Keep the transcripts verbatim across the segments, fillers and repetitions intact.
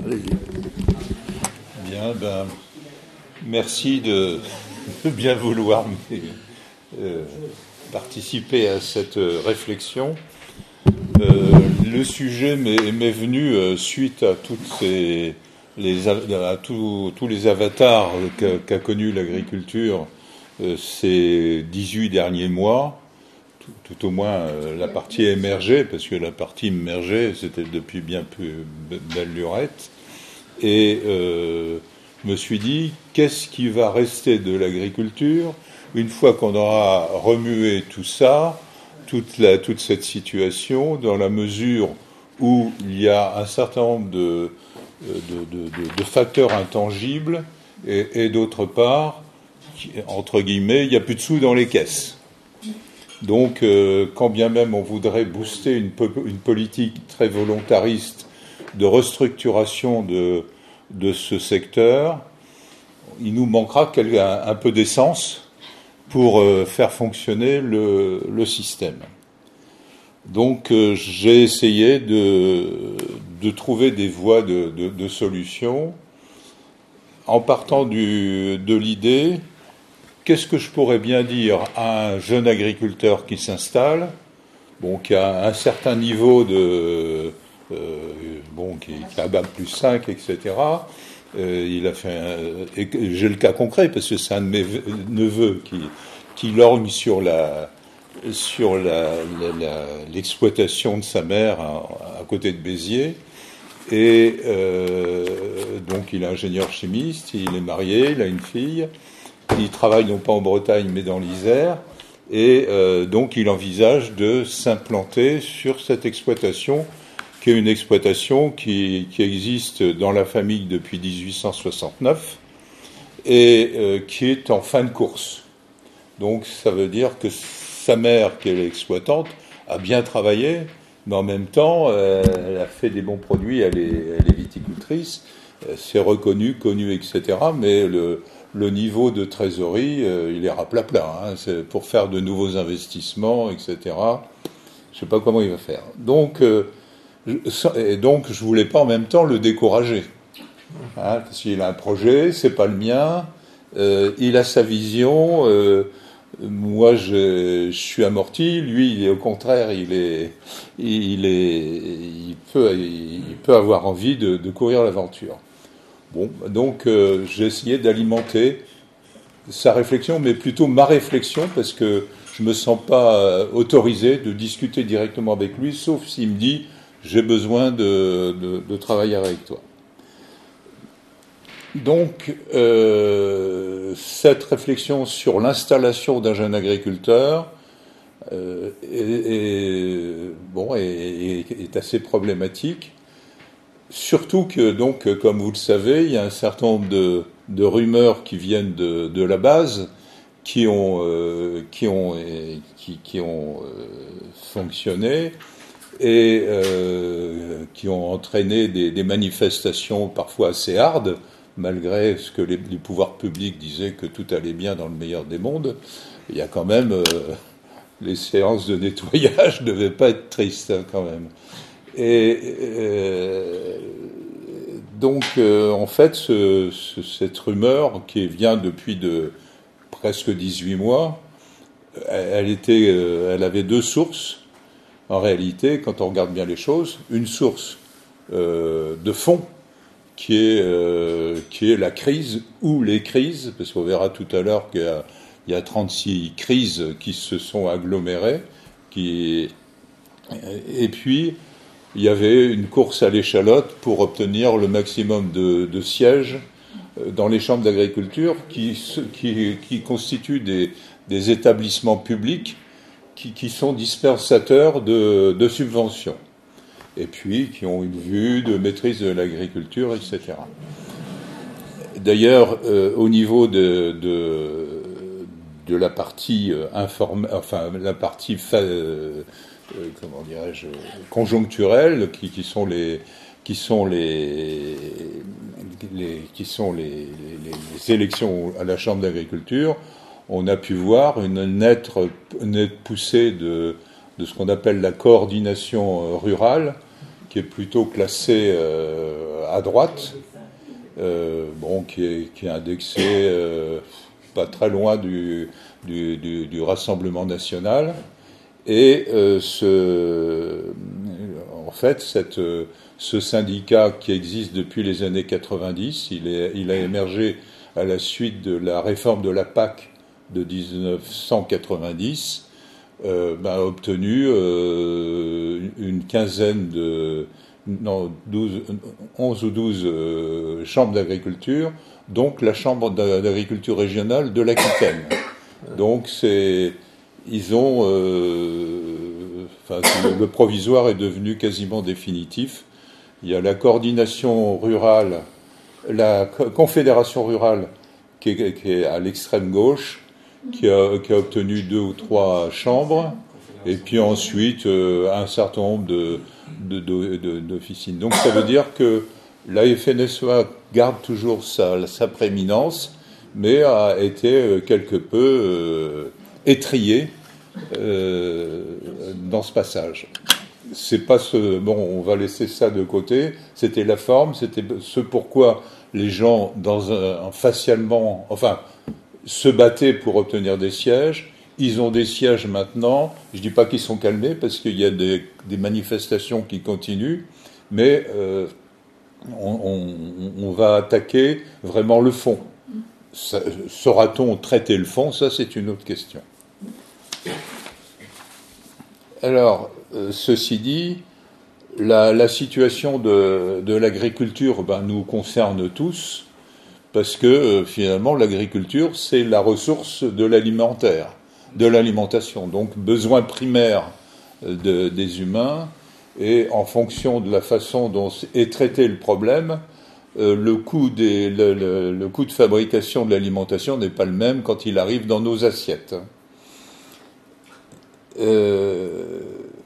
Allez-y. Bien, ben, merci de, de bien vouloir euh, participer à cette réflexion. Euh, le sujet m'est, m'est venu euh, suite à toutes ces, les, à tous, tous les avatars qu'a, qu'a connu l'agriculture euh, ces dix-huit derniers mois. Tout, tout au moins euh, la partie émergée, parce que la partie immergée, c'était depuis bien plus belle lurette. Et euh, je me suis dit, qu'est-ce qui va rester de l'agriculture une fois qu'on aura remué tout ça, toute, la, toute cette situation, dans la mesure où il y a un certain nombre de, de, de, de, de facteurs intangibles, et, et d'autre part, entre guillemets, il n'y a plus de sous dans les caisses. Donc, euh, quand bien même on voudrait booster une, une politique très volontariste de restructuration de, de ce secteur, il nous manquera un, un peu d'essence pour euh, faire fonctionner le, le système. Donc, euh, j'ai essayé de, de trouver des voies de, de, de solutions en partant du, de l'idée. Qu'est-ce que je pourrais bien dire à un jeune agriculteur qui s'installe, bon, qui a un certain niveau de, euh, bon, qui, qui a bac plus cinq, et cetera. Euh, il a fait, un, et j'ai le cas concret parce que c'est un de mes neveux qui, qui lorgne sur la, sur la, la, la, l'exploitation de sa mère à, à côté de Béziers. Et euh, donc il est ingénieur chimiste, il est marié, il a une fille. Il travaille non pas en Bretagne mais dans l'Isère et euh, donc il envisage de s'implanter sur cette exploitation qui est une exploitation qui, qui existe dans la famille depuis dix-huit cent soixante-neuf et euh, qui est en fin de course. Donc ça veut dire que sa mère, qui est l'exploitante, a bien travaillé, mais en même temps euh, elle a fait des bons produits, elle est, elle est viticultrice, c'est reconnu, connu, et cetera. Mais le Le niveau de trésorerie, euh, il est raplapla. Hein, c'est pour faire de nouveaux investissements, et cetera. Je ne sais pas comment il va faire. Donc, euh, je, et donc, je voulais pas en même temps le décourager. Hein, parce qu'il a un projet, c'est pas le mien. Euh, il a sa vision. Euh, moi, je, je suis amorti. Lui, il est au contraire, il est, il est, il peut, il peut avoir envie de, de courir l'aventure. Bon, donc euh, j'ai essayé d'alimenter sa réflexion, mais plutôt ma réflexion, parce que je ne me sens pas euh, autorisé de discuter directement avec lui, sauf s'il me dit « j'ai besoin de, de, de travailler avec toi ». Donc, euh, cette réflexion sur l'installation d'un jeune agriculteur euh, est, est, bon, est, est assez problématique. Surtout que, donc, comme vous le savez, il y a un certain nombre de, de rumeurs qui viennent de, de la base, qui ont, euh, qui ont, qui, qui ont euh, fonctionné et euh, qui ont entraîné des, des manifestations parfois assez hardes, malgré ce que les, les pouvoirs publics disaient que tout allait bien dans le meilleur des mondes. Il y a quand même euh, les séances de nettoyage ne devaient pas être tristes, hein, quand même. Et euh, donc, euh, en fait, ce, ce, cette rumeur qui vient depuis de presque dix-huit mois, elle, était, euh, elle avait deux sources. En réalité, quand on regarde bien les choses, une source euh, de fond qui est, euh, qui est la crise ou les crises, parce qu'on verra tout à l'heure qu'il y a, il y a trente-six crises qui se sont agglomérées, qui, et puis il y avait une course à l'échalote pour obtenir le maximum de, de sièges dans les chambres d'agriculture qui, qui, qui constituent des, des établissements publics qui, qui sont dispensateurs de, de subventions et puis qui ont une vue de maîtrise de l'agriculture, et cetera. D'ailleurs, euh, au niveau de, de, de la partie euh, informe, enfin la partie fa, euh, Euh, comment dirais-je, conjoncturelles, qui, qui sont les, qui sont les, les qui sont les, les, les élections à la Chambre d'agriculture, on a pu voir une nette, nette poussée de, de ce qu'on appelle la coordination rurale, qui est plutôt classée euh, à droite, euh, bon, qui est, qui est indexé euh, pas très loin du, du, du, du Rassemblement national. Et euh, ce, en fait, cette, ce syndicat qui existe depuis les années quatre-vingt-dix, il, est, il a émergé à la suite de la réforme de la P A C de dix-neuf cent quatre-vingt-dix, euh, ben, a obtenu euh, une quinzaine de... non, douze, onze ou douze euh, chambres d'agriculture, donc la chambre d'agriculture régionale de l'Aquitaine. Donc c'est... Ils ont, euh, enfin, le provisoire est devenu quasiment définitif. Il y a la coordination rurale, la confédération rurale qui est, qui est à l'extrême gauche, qui a, qui a obtenu deux ou trois chambres, et puis ensuite euh, un certain nombre de, de, de, de, d'officines. Donc ça veut dire que la F N S E A garde toujours sa, sa prééminence, mais a été quelque peu euh, étrié euh, dans ce passage. C'est pas ce, bon, on va laisser ça de côté. C'était la forme, c'était ce pourquoi les gens, dans un, facialement, enfin, se battaient pour obtenir des sièges. Ils ont des sièges maintenant. Je dis pas qu'ils sont calmés parce qu'il y a des, des manifestations qui continuent, mais euh, on, on, on va attaquer vraiment le fond. Ça, saura-t-on traiter le fond? Ça, c'est une autre question. Alors, euh, ceci dit, la, la situation de, de l'agriculture ben, nous concerne tous, parce que euh, finalement, l'agriculture, c'est la ressource de l'alimentaire, de l'alimentation, donc besoin primaire de, des humains, et en fonction de la façon dont est traité le problème, euh, le, coût des, le, le, le coût de fabrication de l'alimentation n'est pas le même quand il arrive dans nos assiettes. Euh,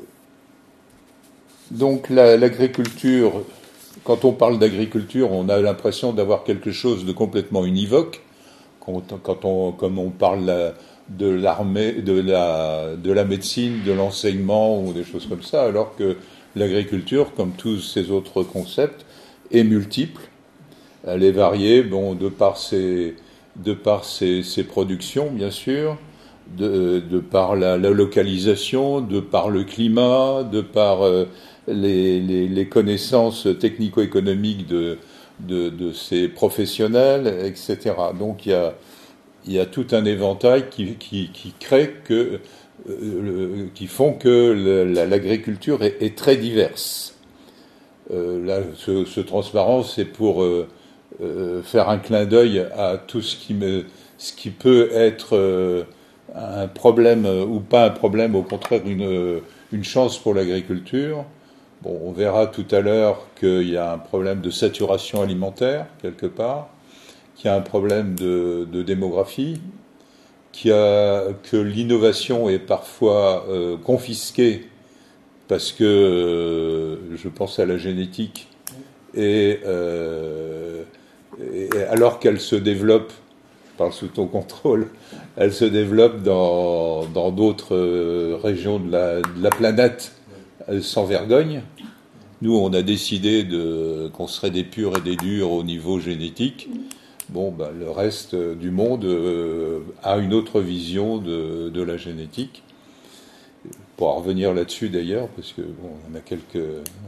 donc la, l'agriculture, quand on parle d'agriculture, on a l'impression d'avoir quelque chose de complètement univoque. Quand, quand on, comme on parle de l'armée, de la, de la médecine, de l'enseignement ou des choses comme ça, alors que l'agriculture, comme tous ces autres concepts, est multiple. Elle est variée, bon, de par ses, de par ses, ses productions, bien sûr. De, de par la, la localisation, de par le climat, de par euh, les, les, les connaissances technico-économiques de, de, de ces professionnels, et cetera. Donc il y a, il y a tout un éventail qui, qui, qui crée que, euh, qui font que le, l'agriculture est, est très diverse. Euh, là, ce, ce transparence, c'est pour euh, euh, faire un clin d'œil à tout ce qui, me, ce qui peut être euh, un problème ou pas un problème, au contraire une, une chance pour l'agriculture. Bon, on verra tout à l'heure qu'il y a un problème de saturation alimentaire, quelque part, qu'il y a un problème de, de démographie, qu'il y a, que l'innovation est parfois euh, confisquée, parce que, euh, je pense à la génétique, et, euh, et alors qu'elle se développe, je parle sous ton contrôle, elle se développe dans, dans d'autres euh, régions de la, de la planète euh, sans vergogne. Nous, on a décidé de, qu'on serait des purs et des durs au niveau génétique. Bon, ben, le reste du monde euh, a une autre vision de, de la génétique. Pour en revenir là-dessus d'ailleurs, parce que bon, on a quelques...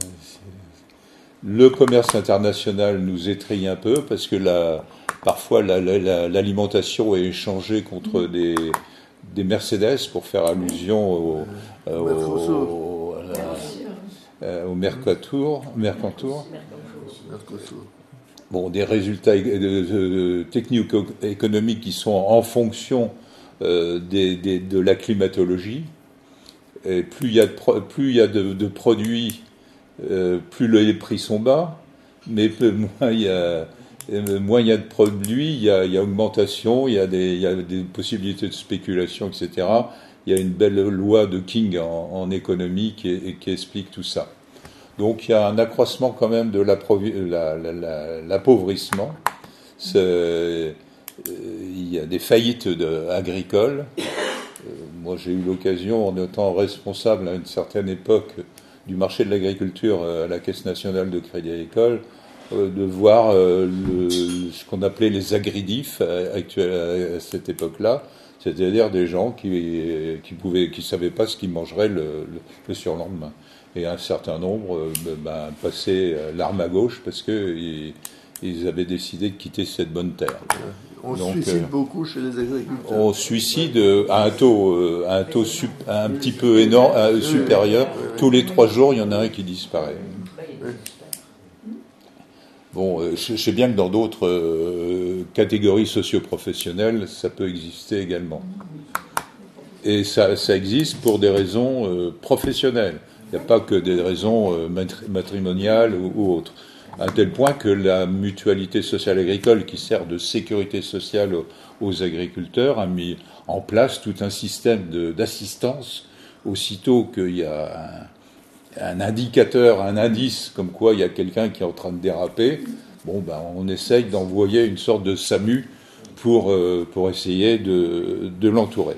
Le commerce international nous étrille un peu, parce que la... Parfois, la, la, la, l'alimentation est échangée contre des, des Mercedes, pour faire allusion au, euh, au, euh, au Mercator, Mercantour. Bon, des résultats de, de, de, technico-économiques qui sont en fonction euh, des, des, de la climatologie. Et plus il y a de, pro, plus il y a de, de produits, euh, plus les prix sont bas, mais plus, moins il y a... moins il y a de produits, il y a, il y a augmentation, il y a, des, il y a des possibilités de spéculation, et cetera. Il y a une belle loi de King en, en économie qui, qui explique tout ça. Donc il y a un accroissement quand même de l'appauvrissement. La, la, la, l'appauvrissement. C'est, il y a des faillites de, agricoles. Moi j'ai eu l'occasion, en étant responsable à une certaine époque du marché de l'agriculture à la Caisse nationale de crédit agricole, euh, de voir euh, le, ce qu'on appelait les agridifs euh, actuels à cette époque-là, c'est-à-dire des gens qui qui pouvaient, qui savaient pas ce qu'ils mangeraient le, le, le surlendemain. Et un certain nombre euh, ben, passaient l'arme à gauche parce que ils, ils avaient décidé de quitter cette bonne terre. On Donc, se suicide euh, beaucoup chez les agriculteurs. On suicide à un taux, euh, à un taux sup, un petit peu énorme, euh, supérieur. Tous les trois jours, il y en a un qui disparaît. Bon, euh, je, je sais bien que dans d'autres euh, catégories socio-professionnelles, ça peut exister également. Et ça, ça existe pour des raisons euh, professionnelles. Il n'y a pas que des raisons euh, matrimoniales ou, ou autres. À tel point que la mutualité sociale agricole, qui sert de sécurité sociale aux, aux agriculteurs, a mis en place tout un système de, d'assistance aussitôt qu'il y a un, un indicateur, un indice, comme quoi il y a quelqu'un qui est en train de déraper. Bon, ben, on essaye d'envoyer une sorte de SAMU pour, euh, pour essayer de, de l'entourer.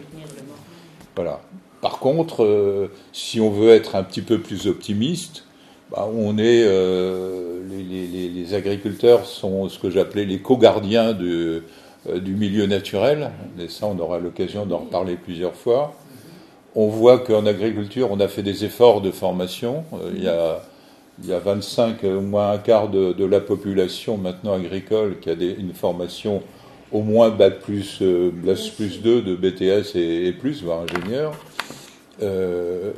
Voilà. Par contre, euh, si on veut être un petit peu plus optimiste, bah, on est, euh, les, les, les agriculteurs sont ce que j'appelais les co-gardiens de, euh, du milieu naturel. Et ça, on aura l'occasion d'en reparler plusieurs fois. On voit qu'en agriculture, on a fait des efforts de formation. Euh, il y a, il y a vingt-cinq, au moins un quart de, de la population maintenant agricole qui a des, une formation au moins bac plus, euh, bac plus deux de B T S et, et plus, voire ingénieur. Euh,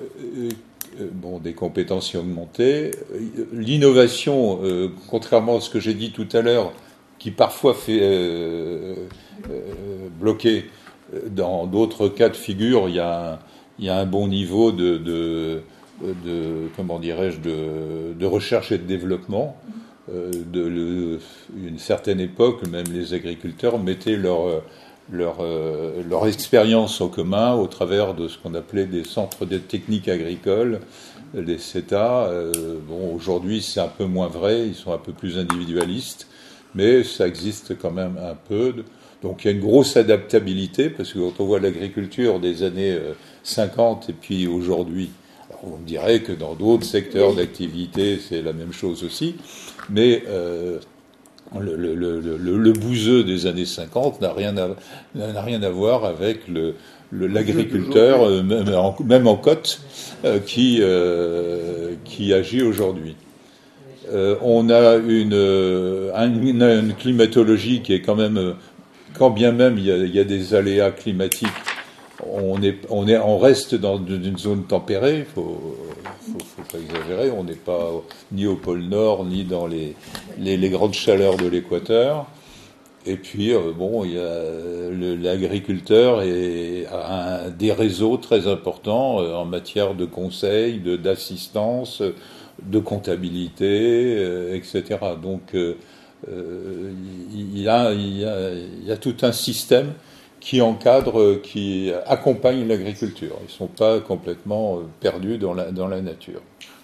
Bon, des compétences augmentées. L'innovation, euh, contrairement à ce que j'ai dit tout à l'heure, qui parfois fait euh, euh, bloquer, dans d'autres cas de figure, il y a un, il y a un bon niveau de, de, de comment dirais-je, de, de recherche et de développement. Euh, de le, une certaine époque, même les agriculteurs mettaient leur leur, euh, leur expérience en commun au travers de ce qu'on appelait des centres de techniques agricoles, les C E T A. Euh, bon, aujourd'hui, c'est un peu moins vrai, ils sont un peu plus individualistes, mais ça existe quand même un peu. Donc il y a une grosse adaptabilité, parce que quand on voit l'agriculture des années cinquante et puis aujourd'hui, alors on me dirait que dans d'autres secteurs d'activité, c'est la même chose aussi, mais... Euh, Le, le, le, le, le bouseux des années cinquante n'a rien à, n'a rien à voir avec le, le, l'agriculteur, euh, même, en, même en côte, euh, qui, euh, qui agit aujourd'hui. Euh, on a une, une, une climatologie qui est quand même, quand bien même il y a, il y a des aléas climatiques, on, est, on, est, on reste dans une zone tempérée, il faut, faut, faut pas exagérer, on n'est pas ni au pôle Nord, ni dans les, les, les grandes chaleurs de l'équateur. Et puis, euh, bon, il y a le, l'agriculteur et a un, des réseaux très importants euh, en matière de conseils, de, d'assistance, de comptabilité, euh, et cetera. Donc, euh, euh, il, y a, il, y a, il y a tout un système qui encadre, qui accompagne l'agriculture. Ils ne sont pas complètement perdus dans la, dans la nature.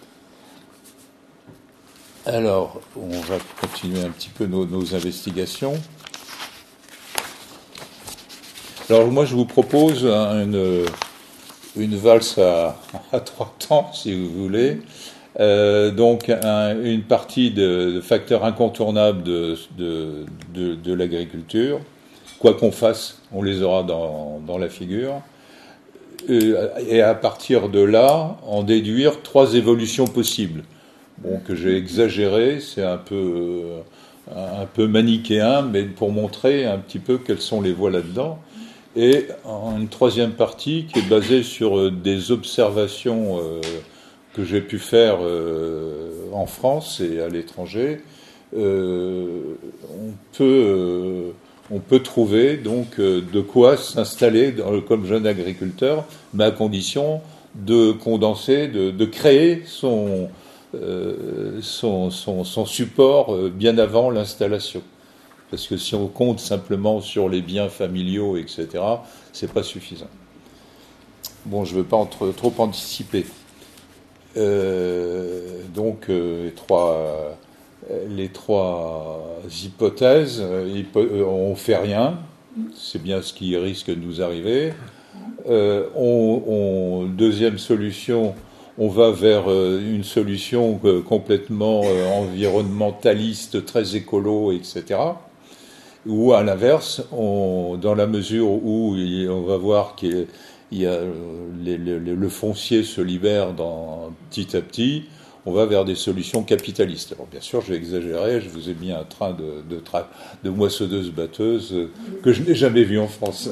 Alors, on va continuer un petit peu nos, nos investigations. Alors, moi, je vous propose une, une valse à, à trois temps, si vous voulez. Euh, donc, un, une partie de, de facteurs incontournables de, de, de, de l'agriculture. Quoi qu'on fasse, on les aura dans, dans la figure. Et à partir de là, en déduire trois évolutions possibles. Bon, que j'ai exagéré, c'est un peu, un peu manichéen, mais pour montrer un petit peu quelles sont les voies là-dedans. Et une troisième partie qui est basée sur des observations euh, que j'ai pu faire euh, en France et à l'étranger. Euh, on peut... Euh, On peut trouver donc de quoi s'installer dans, comme jeune agriculteur, mais à condition de condenser, de, de créer son, euh, son, son, son support bien avant l'installation. Parce que si on compte simplement sur les biens familiaux, et cetera, c'est pas suffisant. Bon, je ne veux pas entre, trop anticiper. Euh, donc, euh, les trois... Les trois hypothèses, on ne fait rien, c'est bien ce qui risque de nous arriver. Euh, on, on, deuxième solution, on va vers une solution complètement environnementaliste, très écolo, et cetera. Ou à l'inverse, on, dans la mesure où on va voir qu'il y a les, les, le foncier se libère dans, petit à petit, on va vers des solutions capitalistes. Alors bien sûr, j'ai exagéré, je vous ai mis un train de, de, tra- de moissonneuses-batteuses que je n'ai jamais vu en France.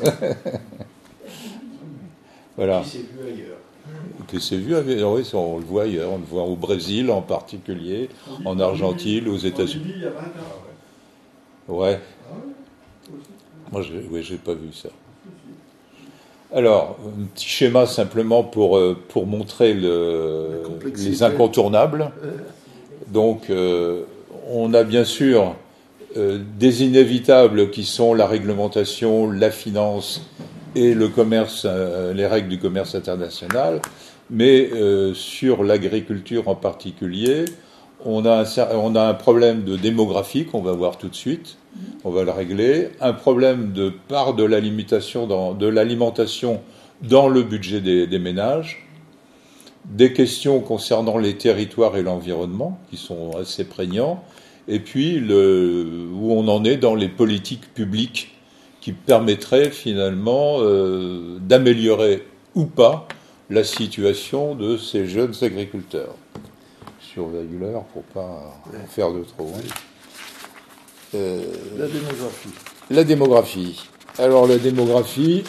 Voilà. Qui s'est vu ailleurs. Que c'est vu, oui, on le voit ailleurs, on le voit au Brésil en particulier, en Argentine, aux États-Unis. Il y a vingt ans. Ouais. Moi, je n'ai ouais, pas vu ça. Alors, un petit schéma simplement pour, pour montrer le, les incontournables. Donc, euh, on a bien sûr euh, des inévitables qui sont la réglementation, la finance et le commerce, euh, les règles du commerce international. Mais euh, sur l'agriculture en particulier, on a, un, on a un problème de démographie qu'on va voir tout de suite, on va le régler, un problème de part de l'alimentation dans, de l'alimentation dans le budget des, des ménages, des questions concernant les territoires et l'environnement qui sont assez prégnants, et puis le, où on en est dans les politiques publiques qui permettraient finalement euh, d'améliorer ou pas la situation de ces jeunes agriculteurs. Je surveille l'heure pour ne pas ouais. en faire de trop. Hein. Euh, la démographie. La démographie. Alors la démographie,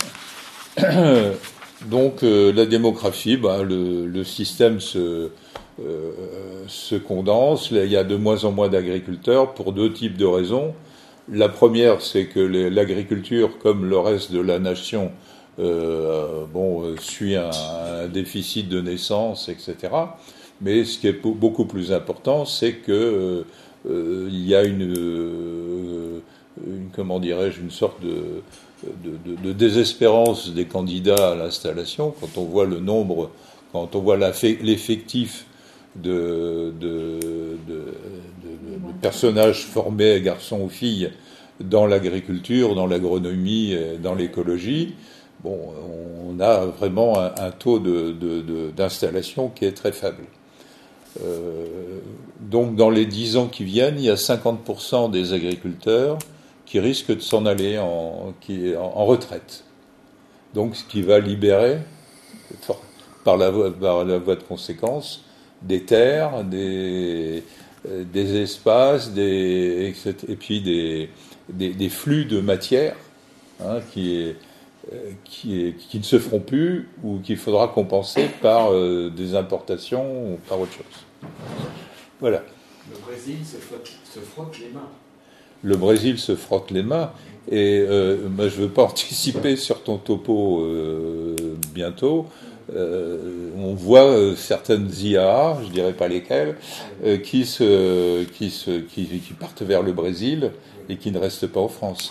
donc euh, la démographie, bah, le, le système se, euh, se condense. Là, il y a de moins en moins d'agriculteurs pour deux types de raisons. La première, c'est que les, l'agriculture, comme le reste de la nation, Euh, bon, euh, suit un, un déficit de naissance, et cetera. Mais ce qui est beaucoup plus important, c'est que euh, euh, il y a une, euh, une comment dirais-je, une sorte de, de, de, de désespérance des candidats à l'installation quand on voit le nombre, quand on voit l'effectif de, de, de, de, de personnages formés, garçons ou filles, dans l'agriculture, dans l'agronomie, dans l'écologie. Bon, on a vraiment un, un taux de, de, de, d'installation qui est très faible. Euh, donc, dans les dix ans qui viennent, il y a cinquante pour cent des agriculteurs qui risquent de s'en aller en, qui, en, en retraite. Donc, ce qui va libérer, par la voie, par la voie de conséquence, des terres, des, des espaces, des, et puis des, des, des flux de matière, hein, qui est Qui, est, qui ne se feront plus ou qu'il faudra compenser par euh, des importations ou par autre chose. Voilà. Le Brésil se frotte, se frotte les mains. Le Brésil se frotte les mains et euh, moi, je ne veux pas anticiper sur ton topo euh, bientôt. Euh, on voit euh, certaines I A, je ne dirais pas lesquelles, euh, qui, se, qui, se, qui, qui partent vers le Brésil et qui ne restent pas en France.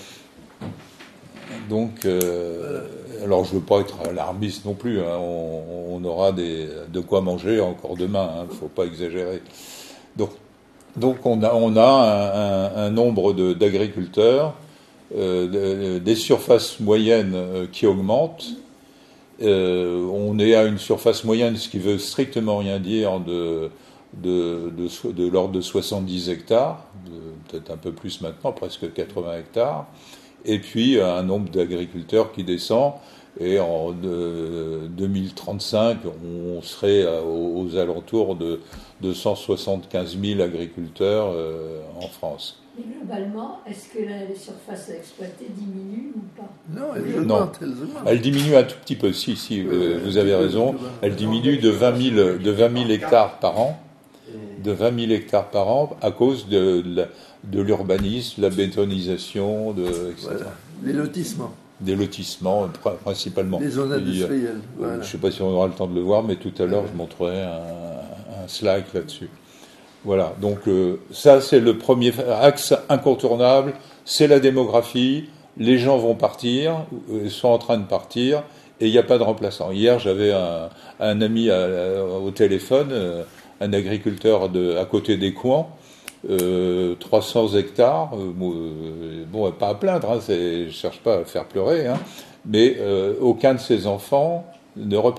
Donc, euh, alors je ne veux pas être alarmiste non plus, hein, on, on aura des, de quoi manger encore demain, il hein, ne faut pas exagérer. Donc, donc on a, on a un, un, un nombre de, d'agriculteurs, euh, de, des surfaces moyennes euh, qui augmentent. Euh, on est à une surface moyenne, ce qui veut strictement rien dire, de, de, de, de l'ordre de soixante-dix hectares, de, peut-être un peu plus maintenant, presque quatre-vingts hectares. Et puis un nombre d'agriculteurs qui descend, et en de, deux mille trente-cinq, on serait aux, aux alentours de deux cent soixante-quinze mille agriculteurs euh, en France. Mais globalement, est-ce que la, les surfaces à exploiter diminuent ou pas? Non, elles augmentent. Non. Elles diminuent un tout petit peu, si, si, euh, vous avez raison. Elles diminuent de vingt mille hectares par an, de vingt mille hectares par an, à cause de, de la de l'urbanisme, la bétonisation, de, et cetera. Voilà. Les lotissements. Des lotissements, principalement. Les zones industrielles. Euh, voilà. Je ne sais pas si on aura le temps de le voir, mais tout à l'heure, ouais. je montrerai un, un slide là-dessus. Voilà, donc euh, ça, c'est le premier axe incontournable, c'est la démographie. Les gens vont partir, ils sont en train de partir, et il n'y a pas de remplaçant. Hier, j'avais un, un ami à, à, au téléphone, un agriculteur de, à côté des Couans, Euh, trois cents hectares, euh, bon, pas à plaindre, hein, c'est, je cherche pas à faire pleurer, hein, mais euh, aucun de ses enfants ne reprend.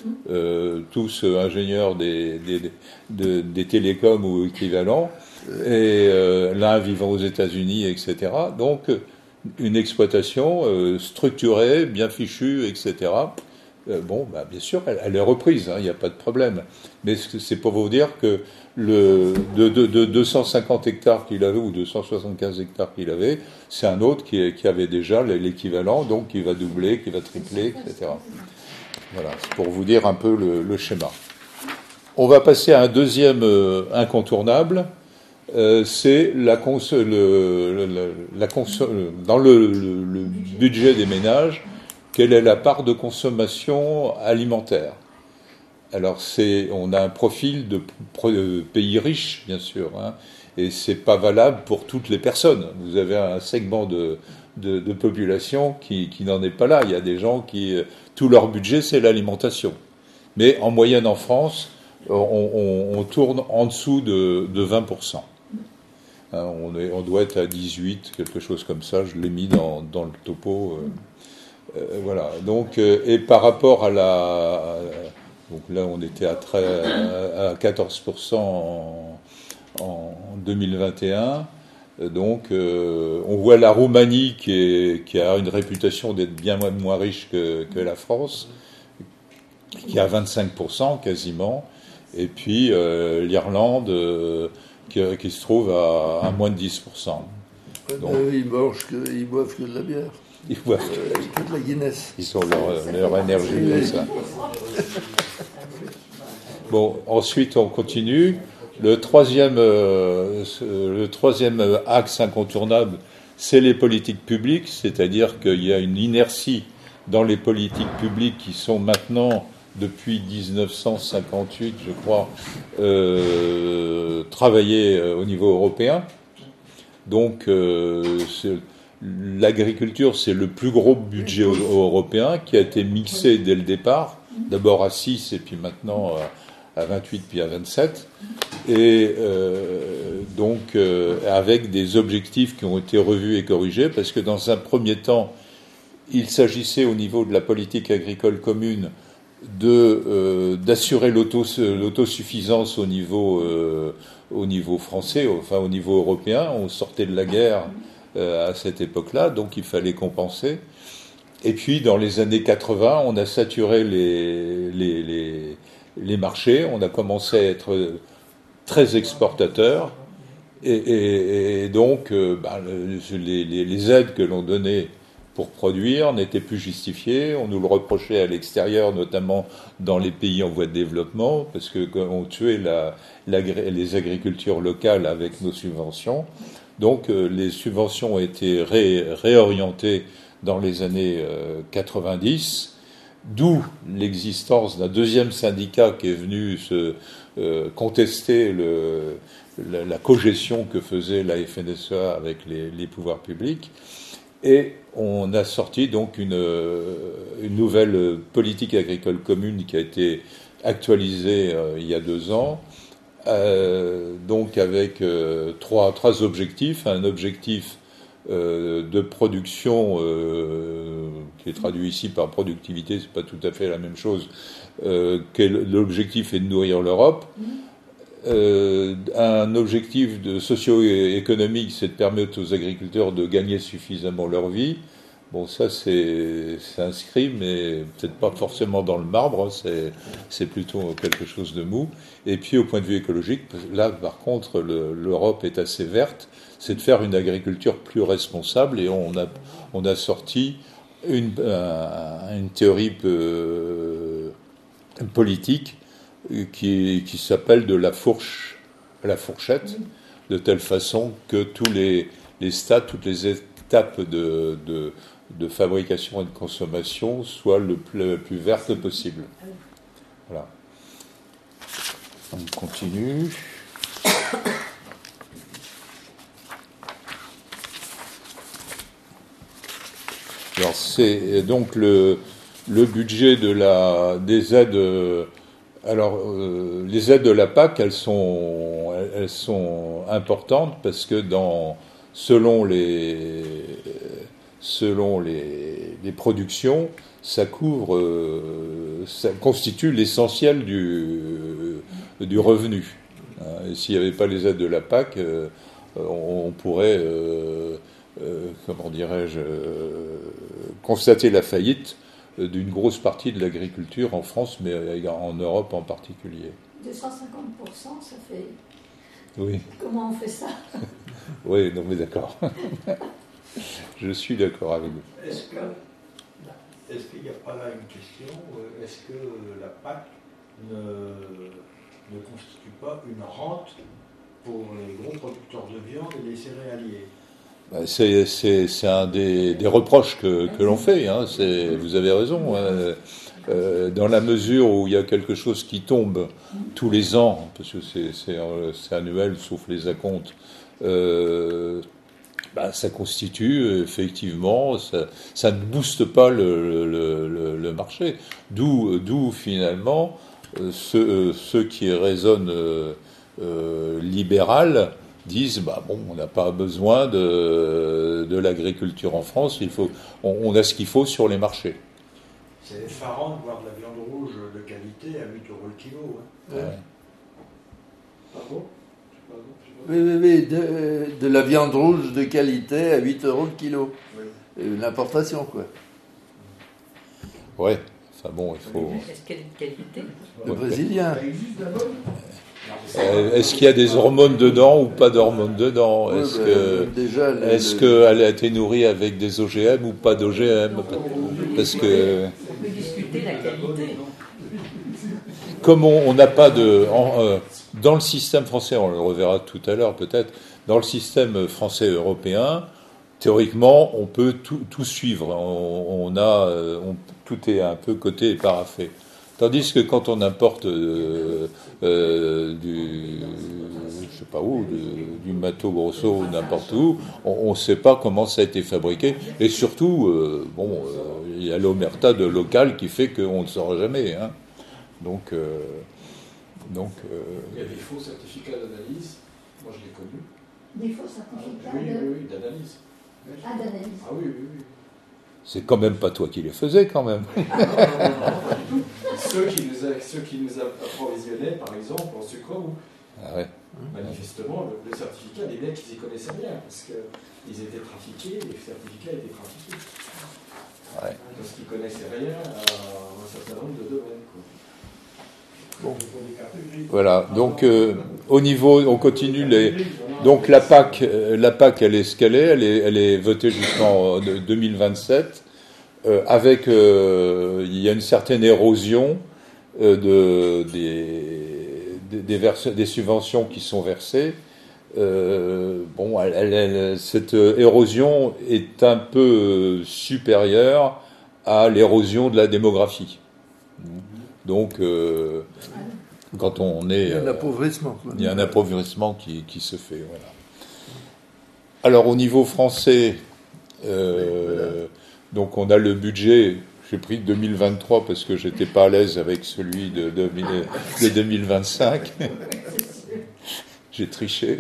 euh, tous euh, ingénieurs des, des, des, des télécoms ou équivalents, et euh, l'un vivant aux États-Unis, et cetera. Donc, une exploitation euh, structurée, bien fichue, et cetera. Euh, bon, bah, bien sûr, elle, elle est reprise, il n'y a pas de problème. Mais c'est pour vous dire que le, de, de, de deux cent cinquante hectares qu'il avait, ou deux cent soixante-quinze hectares qu'il avait, c'est un autre qui, qui avait déjà l'équivalent, donc qui va doubler, qui va tripler, et cetera. Voilà, c'est pour vous dire un peu le, le schéma. On va passer à un deuxième euh, incontournable, euh, c'est la cons le, le, la cons dans le, le, le budget des ménages, quelle est la part de consommation alimentaire. Alors, c'est, on a un profil de, de pays riche, bien sûr, hein, et c'est pas valable pour toutes les personnes. Vous avez un segment de, de, de population qui, qui n'en est pas là. Il y a des gens qui, tout leur budget, c'est l'alimentation. Mais en moyenne en France, on, on, on tourne en dessous de, de vingt pour cent. Hein, on, est, on doit être à dix-huit, quelque chose comme ça. Je l'ai mis dans, dans le topo. Euh, euh, voilà. Donc, euh, et par rapport à la... À, donc là, on était à, très, à quatorze pour cent en, en deux mille vingt et un. Donc, euh, on voit la Roumanie qui, est, qui a une réputation d'être bien moins riche que, que la France, qui a vingt-cinq pour cent quasiment. Et puis euh, l'Irlande euh, qui, qui se trouve à, à moins de dix pour cent. Donc, euh, ils, mangent que, ils boivent que de la bière. Ils boivent euh, que de la Guinness. Ils ont leur, leur énergie comme ça. Bon, ensuite on continue. Le troisième, euh, le troisième axe incontournable, c'est les politiques publiques, c'est-à-dire qu'il y a une inertie dans les politiques publiques qui sont maintenant, depuis dix-neuf cent cinquante-huit, je crois, euh, travaillées au niveau européen. Donc, euh, l'agriculture, c'est le plus gros budget européen qui a été mixé dès le départ, d'abord à six et puis maintenant à vingt-huit puis à vingt-sept, et euh, donc euh, avec des objectifs qui ont été revus et corrigés, parce que dans un premier temps, il s'agissait au niveau de la politique agricole commune de euh, d'assurer l'autosuffisance au niveau euh, au niveau français, enfin au niveau européen. On sortait de la guerre euh, à cette époque-là, donc il fallait compenser. Et puis dans les années quatre-vingts, on a saturé les les les, les marchés, on a commencé à être très exportateur, et, et, et donc euh, bah, les, les, les aides que l'on donnait pour produire n'étaient plus justifiées. On nous le reprochait à l'extérieur, notamment dans les pays en voie de développement, parce que on tuait la, la, les agricultures locales avec nos subventions. Donc euh, les subventions ont été ré, réorientées dans les années euh, quatre-vingt-dix, d'où l'existence d'un deuxième syndicat qui est venu se euh, contester le, la, la cogestion que faisait la F N S E A avec les, les pouvoirs publics. Et on a sorti donc une, une nouvelle politique agricole commune qui a été actualisée euh, il y a deux ans, euh, donc avec euh, trois, trois objectifs. Un objectif euh, de production euh, qui est traduit ici par productivité, c'est pas tout à fait la même chose. Euh, l'objectif est de nourrir l'Europe. Euh, un objectif de socio-économique, c'est de permettre aux agriculteurs de gagner suffisamment leur vie. Bon, ça, c'est inscrit, mais peut-être pas forcément dans le marbre, c'est plutôt quelque chose de mou. Et puis, au point de vue écologique, là, par contre, l'Europe est assez verte, c'est de faire une agriculture plus responsable, et on a, on a sorti une, un, une théorie euh, politique qui, qui s'appelle de la fourche, la fourchette, de telle façon que tous les, les stades, toutes les étapes de, de, de fabrication et de consommation soient le plus, le plus vertes possible. Voilà. On continue. Alors c'est donc le, le budget de la, des aides. Alors, euh, les aides de la P A C, elles sont, elles sont importantes parce que dans, selon les, selon les, les productions, ça couvre euh, ça constitue l'essentiel du, du revenu. Hein. Et s'il n'y avait pas les aides de la P A C, euh, on, on pourrait, euh, euh, comment dirais-je, euh, constater la faillite d'une grosse partie de l'agriculture en France, mais en Europe en particulier. deux cent cinquante pour cent, ça fait... Oui. Comment on fait ça? Oui, non mais d'accord. Je suis d'accord avec vous. Est-ce que, est-ce qu'il n'y a pas là une question? Est-ce que la P A C ne, ne constitue pas une rente pour les gros producteurs de viande et les céréaliers? C'est, c'est, c'est un des, des reproches que, que l'on fait. Hein. C'est, vous avez raison. Hein. Euh, dans la mesure où il y a quelque chose qui tombe tous les ans, parce que c'est, c'est, c'est annuel, sauf les acomptes, euh, bah, ça constitue effectivement, ça, ça ne booste pas le, le, le, le marché. D'où, d'où finalement euh, ceux, ceux qui raisonnent euh, euh, libéral disent bah bon, on n'a pas besoin de, de l'agriculture en France, il faut, on, on a ce qu'il faut sur les marchés. C'est effarant de voir de la viande rouge de qualité à huit euros le kilo. Hein. Ouais. Ah bon? Oui, oui, oui, de, de la viande rouge de qualité à huit euros le kilo. Oui. Une importation, quoi. Ouais, enfin bon, il faut... Est-ce qu'elle est de qualité? Le brésilien. Ça existe d'abord? Euh, est-ce qu'il y a des hormones dedans ou pas d'hormones dedans? Oui, Est-ce ben, que, déjà, le- est-ce le- qu'elle a été nourrie avec des O G M ou pas d'O G M? Parce que On peut discuter la qualité. comme on n'a pas de... En, euh, dans le système français, on le reverra tout à l'heure peut-être, dans le système français européen, théoriquement, on peut tout, tout suivre. On, on a, euh, on, tout est un peu coté et paraffé. Tandis que quand on importe euh, euh, du, je sais pas où, du, du Mato Grosso ou n'importe où, on ne sait pas comment ça a été fabriqué. Et surtout, euh, bon, euh, il y a l'omerta de local qui fait qu'on ne saura jamais. Hein. Donc, euh, donc euh, Il y a des faux certificats d'analyse, moi je l'ai connu. Des faux certificats Oui, de... oui, oui, d'analyse. Ah, d'analyse. Ah oui, oui, oui. c'est quand même pas toi qui les faisais, quand même. Non, non, non, non, pas du tout. Ceux qui nous, a- ceux qui nous approvisionnaient, par exemple, en sucre roux, Ah ouais. manifestement, le, le certificat, les mecs, ils y connaissaient rien, parce qu'ils étaient trafiqués, les certificats étaient trafiqués. Ouais. Parce qu'ils connaissaient rien à un certain nombre de domaines. Quoi. Bon. Voilà. Donc, euh, au niveau, on continue les. Donc la P A C, euh, la P A C, elle est ce qu'elle est. Elle est, elle est votée jusqu'en euh, deux mille vingt-sept. Euh, avec, euh, il y a une certaine érosion euh, de des des, des, vers- des subventions qui sont versées. Euh, bon, elle, elle, elle- cette érosion est un peu supérieure à l'érosion de la démographie. Donc, euh, quand on est, Il y a un euh, appauvrissement, quoi. il y a un appauvrissement qui, qui se fait. Voilà. Alors, au niveau français, euh, Oui, voilà. donc on a le budget. J'ai pris deux mille vingt-trois parce que j'étais pas à l'aise avec celui de, de, de deux mille vingt-cinq. J'ai triché.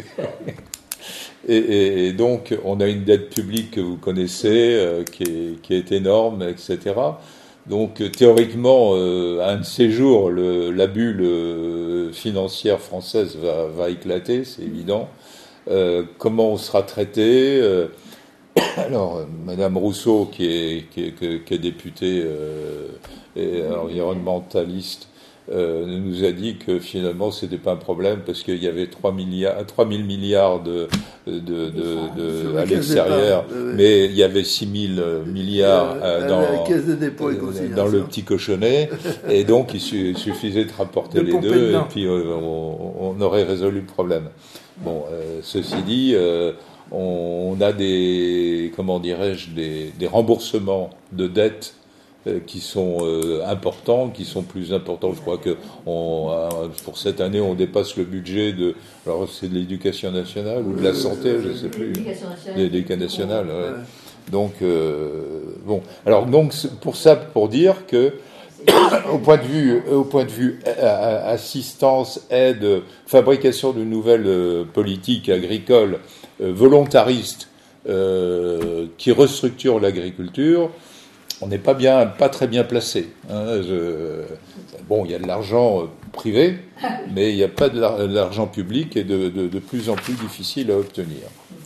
Et, et, et donc, on a une dette publique que vous connaissez, euh, qui, est, qui est énorme, et cetera. Donc, euh, théoriquement, euh, un de ces jours, le, la bulle euh, financière française va, va éclater, c'est évident. Euh, comment on sera traité euh, Alors, euh, Madame Rousseau, qui est, qui est, qui est, qui est députée euh, et environnementaliste, euh, nous a dit que finalement c'était pas un problème parce qu'il y avait trois milliards, trois mille milliards de, de, de, de, de à l'extérieur, euh, mais il y avait six mille milliards euh, dans, la caisse de dépôt et euh, consignation. dans le petit cochonnet, et donc il su- suffisait de rapporter De les pomper deux, et dedans. puis euh, on, on aurait résolu le problème. Bon, euh, ceci dit, euh, on, on a des, comment dirais-je, des, des remboursements de dettes euh, qui sont euh, importants, qui sont plus importants. Je crois que on, euh, pour cette année, on dépasse le budget de, alors c'est de l'éducation nationale ou de la santé, je ne sais plus. L'éducation nationale. L'éducation nationale, ouais. Ouais. Donc, euh, bon. Alors, donc, c'est pour ça, pour dire que, au point de vue, au point de vue euh, assistance, aide, fabrication de nouvelles euh, politiques agricoles euh, volontaristes euh, qui restructurent l'agriculture, on n'est pas bien, pas très bien placé. Hein. Je, bon, il y a de l'argent privé, mais il n'y a pas de l'argent public et de, de, de plus en plus difficile à obtenir.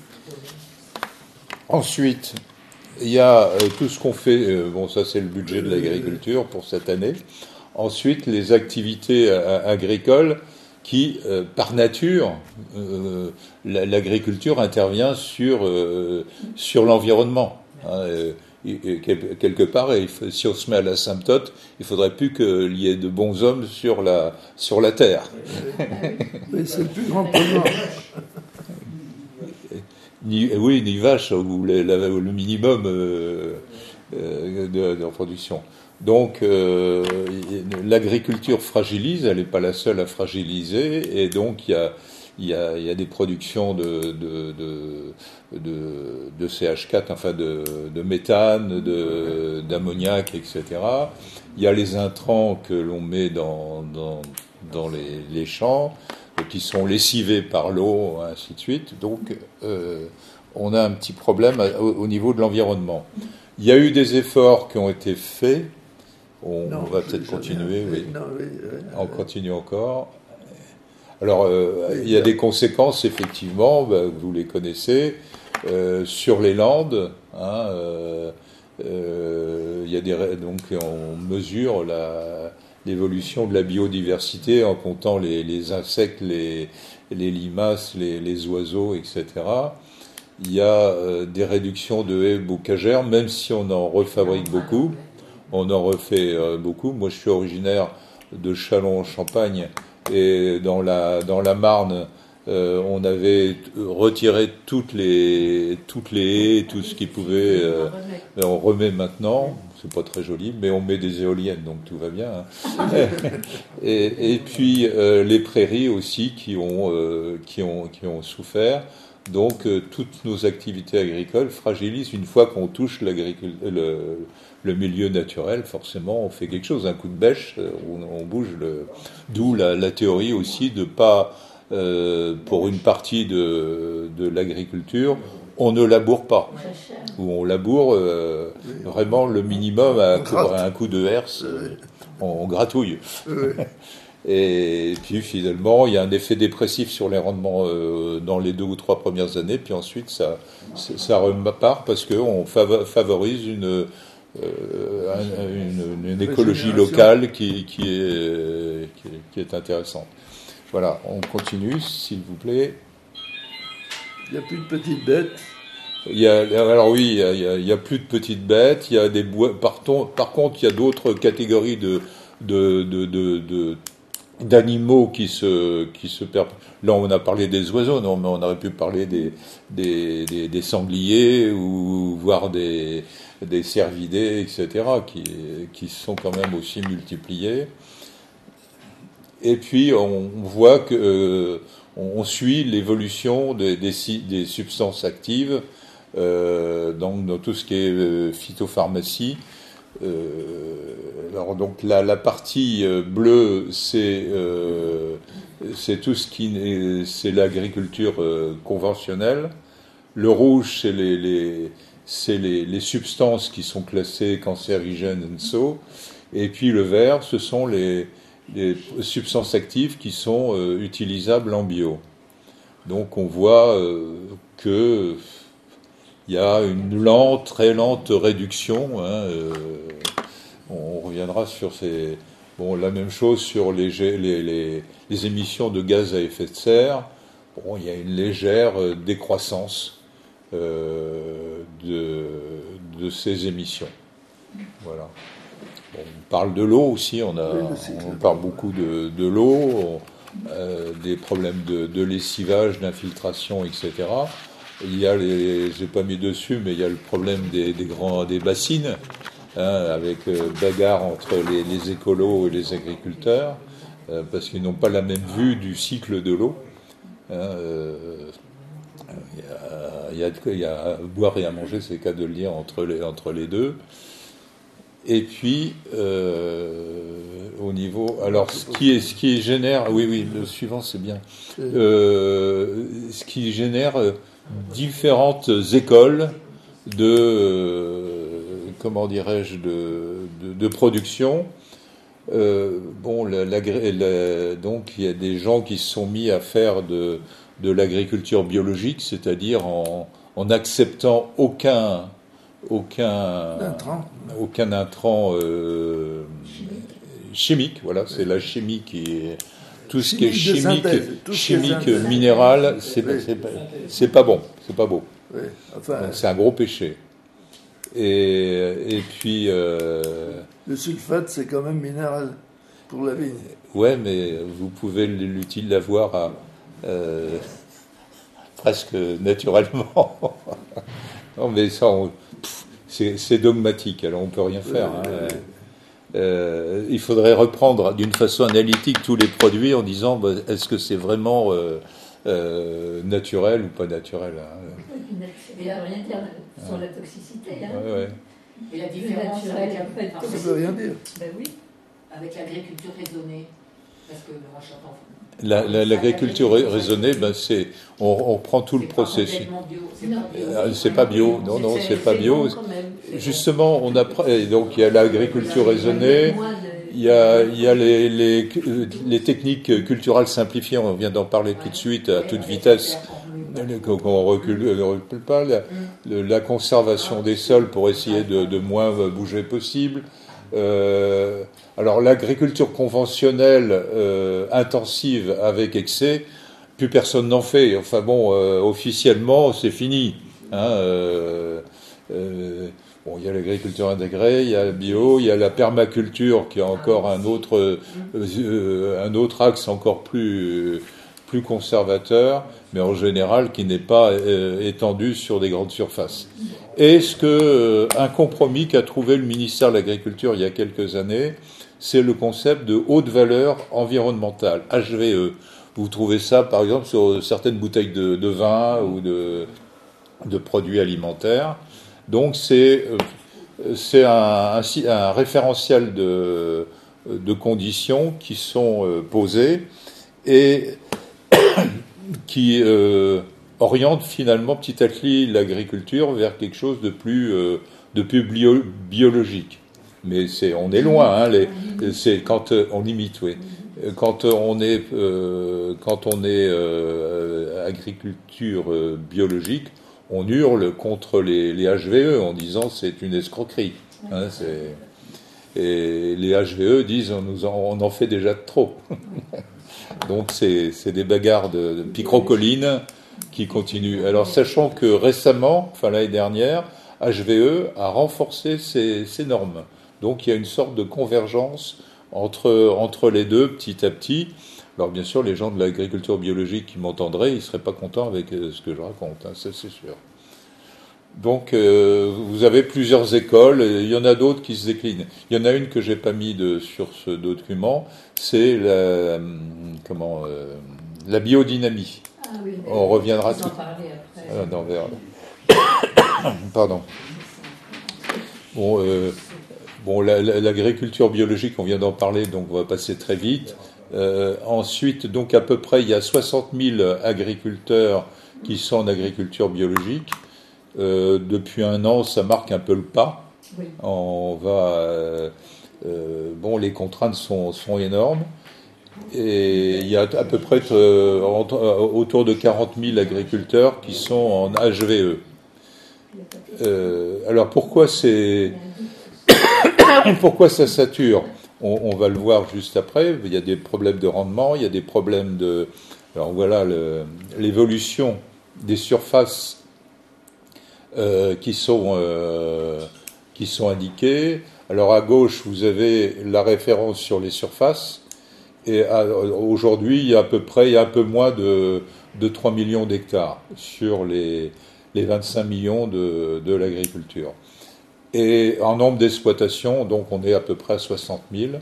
Ensuite, il y a euh, tout ce qu'on fait, euh, bon ça c'est le budget de l'agriculture pour cette année. Ensuite, les activités euh, agricoles qui, euh, par nature, euh, l'agriculture intervient sur, euh, sur l'environnement. Hein, et, et, quelque part, et si on se met à l'asymptote, il ne faudrait plus qu'il y ait de bons hommes sur la, sur la terre. Oui, c'est le plus grand problème. Ni, oui, ni vache, ou le, le minimum euh, euh, de, de production. Donc, euh, l'agriculture fragilise, elle n'est pas la seule à fragiliser, et donc il y a, il y a, il y a des productions de, de, de, de, de C H quatre, enfin de, de méthane, de, d'ammoniac, et cetera. Il y a les intrants que l'on met dans, dans, dans les, les champs, qui sont lessivés par l'eau, ainsi de suite. Donc, euh, on a un petit problème au, au niveau de l'environnement. Il y a eu des efforts qui ont été faits. On, non, on va peut-être continuer, oui. Non, oui, oui. On continue encore. Alors, euh, oui, il y a des conséquences, effectivement, bah, vous les connaissez, euh, sur les landes. Hein, euh, euh, il y a des, donc, on mesure la... l'évolution de la biodiversité en comptant les, les insectes, les, les limaces, les, les oiseaux, et cetera. Il y a euh, des réductions de haies bocagères, même si on en refabrique beaucoup. On en refait euh, beaucoup. Moi, je suis originaire de Châlons-en-Champagne et dans la, dans la Marne, euh, on avait retiré toutes les, toutes les haies, tout ce qui pouvait. Euh, on remet maintenant. C'est pas très joli, mais on met des éoliennes, donc tout va bien. Hein. et, et puis euh, les prairies aussi qui ont, euh, qui ont, qui ont souffert. Donc euh, toutes nos activités agricoles fragilisent. Une fois qu'on touche le, le milieu naturel, forcément, on fait quelque chose. Un coup de bêche, on, on bouge. Le... D'où la, la théorie aussi de pas, euh, pour une partie de, de l'agriculture, on ne laboure pas. Ou on laboure euh, vraiment le minimum à, à un coup de herse, on, on gratouille. Et puis finalement, il y a un effet dépressif sur les rendements euh, dans les deux ou trois premières années, puis ensuite ça, ça repart parce qu'on favorise une, euh, une, une écologie locale qui, qui, est, qui, est, qui est intéressante. Voilà, on continue, s'il vous plaît. Il n'y a plus de petites bêtes. Il y a, alors oui, il y a, il y a plus de petites bêtes. Il y a des bois. Par, ton, par contre, il y a d'autres catégories de, de, de, de, de d'animaux qui se, qui se perdent. Là, on a parlé des oiseaux, non, mais on aurait pu parler des, des, des, des sangliers ou voire des, des cervidés, et cetera, qui, qui sont quand même aussi multipliés. Et puis, on voit que euh, on suit l'évolution des, des, des substances actives, euh, donc dans tout ce qui est euh, phytopharmacie. Euh, alors donc la, la partie euh, bleue, c'est euh, c'est tout ce qui est, c'est l'agriculture euh, conventionnelle. Le rouge, c'est les, les c'est les, les substances qui sont classées cancérigènes and so. Et puis le vert, ce sont les les substances actives qui sont euh, utilisables en bio. Donc on voit euh, que il y a une lente, très lente réduction. Hein, euh, on reviendra sur ces. Bon, la même chose sur les, les, les, les émissions de gaz à effet de serre. Bon, il y a une légère décroissance euh, de, de ces émissions. Voilà. Bon, on parle de l'eau aussi. On a, on parle beaucoup de, de l'eau, euh, des problèmes de, de lessivage, d'infiltration, et cetera. Il y a les, j'ai pas mis dessus, mais il y a le problème des, des grands, des bassines, hein, avec euh, bagarre entre les, les écolos et les agriculteurs, euh, parce qu'ils n'ont pas la même vue du cycle de l'eau. Hein, euh, il y a, il y a, il y a à boire et à manger, c'est le cas de le dire, entre les, entre les deux. Et puis, euh, au niveau, alors ce qui est, ce qui génère, oui, oui, le suivant c'est bien, euh, ce qui génère différentes écoles de, euh, comment dirais-je, de, de, de production. Euh, bon, la, la, la, donc il y a des gens qui se sont mis à faire de, de l'agriculture biologique, c'est-à-dire en, en acceptant aucun, aucun intrant, aucun intrant euh, chimique. Voilà, c'est la chimie qui est tout ce qui est chimique, chimique, minéral, c'est oui. c'est pas, c'est pas bon, c'est pas beau. Oui. Enfin, donc c'est un gros péché. Et, et puis euh, le sulfate, c'est quand même minéral pour la vigne. Ouais, mais vous pouvez l'utile l'avoir à, euh, presque naturellement. Non, mais ça, on, pff, c'est, c'est dogmatique. Alors on peut rien faire. Oui, hein. oui, oui. Euh, il faudrait reprendre d'une façon analytique tous les produits en disant bah, est-ce que c'est vraiment euh, euh, naturel ou pas naturel. Hein. Il ne veut rien dire sur la toxicité. Hein. Ouais, ouais. Et la différence avec la... Ça ne veut rien dire. Ben oui, avec l'agriculture raisonnée. Parce que moi, j'entends... La, la, l'agriculture raisonnée, ben c'est, on, on reprend tout le processus. C'est pas bio. Euh, C'est pas bio, non, non, c'est pas bio. Justement, on apprend. Donc il y a l'agriculture raisonnée, il y a, il y a les, les, les techniques culturelles simplifiées. On vient d'en parler tout de suite à toute vitesse. Qu'on recule, ne recule pas. La, la conservation des sols pour essayer de, de moins bouger possible. Euh, alors l'agriculture conventionnelle euh, intensive avec excès, plus personne n'en fait. Enfin bon, euh, officiellement c'est fini. Hein, euh, euh, bon, il y a l'agriculture intégrée, il y a la bio, il y a la permaculture qui est encore un autre, euh, un autre axe encore plus plus conservateur, mais en général qui n'est pas euh, étendu sur des grandes surfaces. Est-ce que euh, un compromis qu'a trouvé le ministère de l'Agriculture il y a quelques années, c'est le concept de haute valeur environnementale, H V E. Vous trouvez ça, par exemple, sur certaines bouteilles de, de vin ou de, de produits alimentaires. Donc c'est euh, c'est un, un, un référentiel de, de conditions qui sont euh, posées et qui euh, oriente finalement petit à petit l'agriculture vers quelque chose de plus, euh, de plus bio, biologique. Mais c'est, on est loin, hein, les, c'est quand euh, on imite, oui. Quand on est, euh, quand on est euh, agriculture euh, biologique, on hurle contre les, les H V E en disant c'est une escroquerie. Hein, c'est, et les H V E disent on, nous en, on en fait déjà trop. Donc c'est, c'est des bagarres de, de picrocolline qui continuent. Alors sachant que récemment, enfin l'année dernière, H V E a renforcé ses, ses normes. Donc il y a une sorte de convergence entre, entre les deux petit à petit. Alors bien sûr, les gens de l'agriculture biologique qui m'entendraient, ils ne seraient pas contents avec ce que je raconte, hein, ça c'est sûr. Donc euh, vous avez plusieurs écoles, et il y en a d'autres qui se déclinent. Il y en a une que j'ai pas mis de, sur ce document, c'est la, comment, euh, la biodynamie. Ah oui, on reviendra tout. Ah, non, vers... Pardon. Bon, euh, bon la, la, l'agriculture biologique, on vient d'en parler, donc on va passer très vite. Euh, ensuite, donc à peu près, il y a soixante mille agriculteurs qui sont en agriculture biologique. Euh, depuis un an, ça marque un peu le pas. oui. On va, euh, euh, bon, les contraintes sont, sont énormes. Et il y a à peu près euh, autour de quarante mille agriculteurs qui sont en H V E. Euh, alors pourquoi c'est pourquoi ça sature? on, on va le voir juste après. Il y a des problèmes de rendement, il y a des problèmes de. Alors voilà le, l'évolution des surfaces euh, qui sont euh, qui sont indiquées. Alors à gauche vous avez la référence sur les surfaces. Et à, aujourd'hui, il y a à peu près, il y a un peu moins de, de trois millions d'hectares sur les, les vingt-cinq millions de, de l'agriculture. Et en nombre d'exploitations, donc on est à peu près à soixante mille.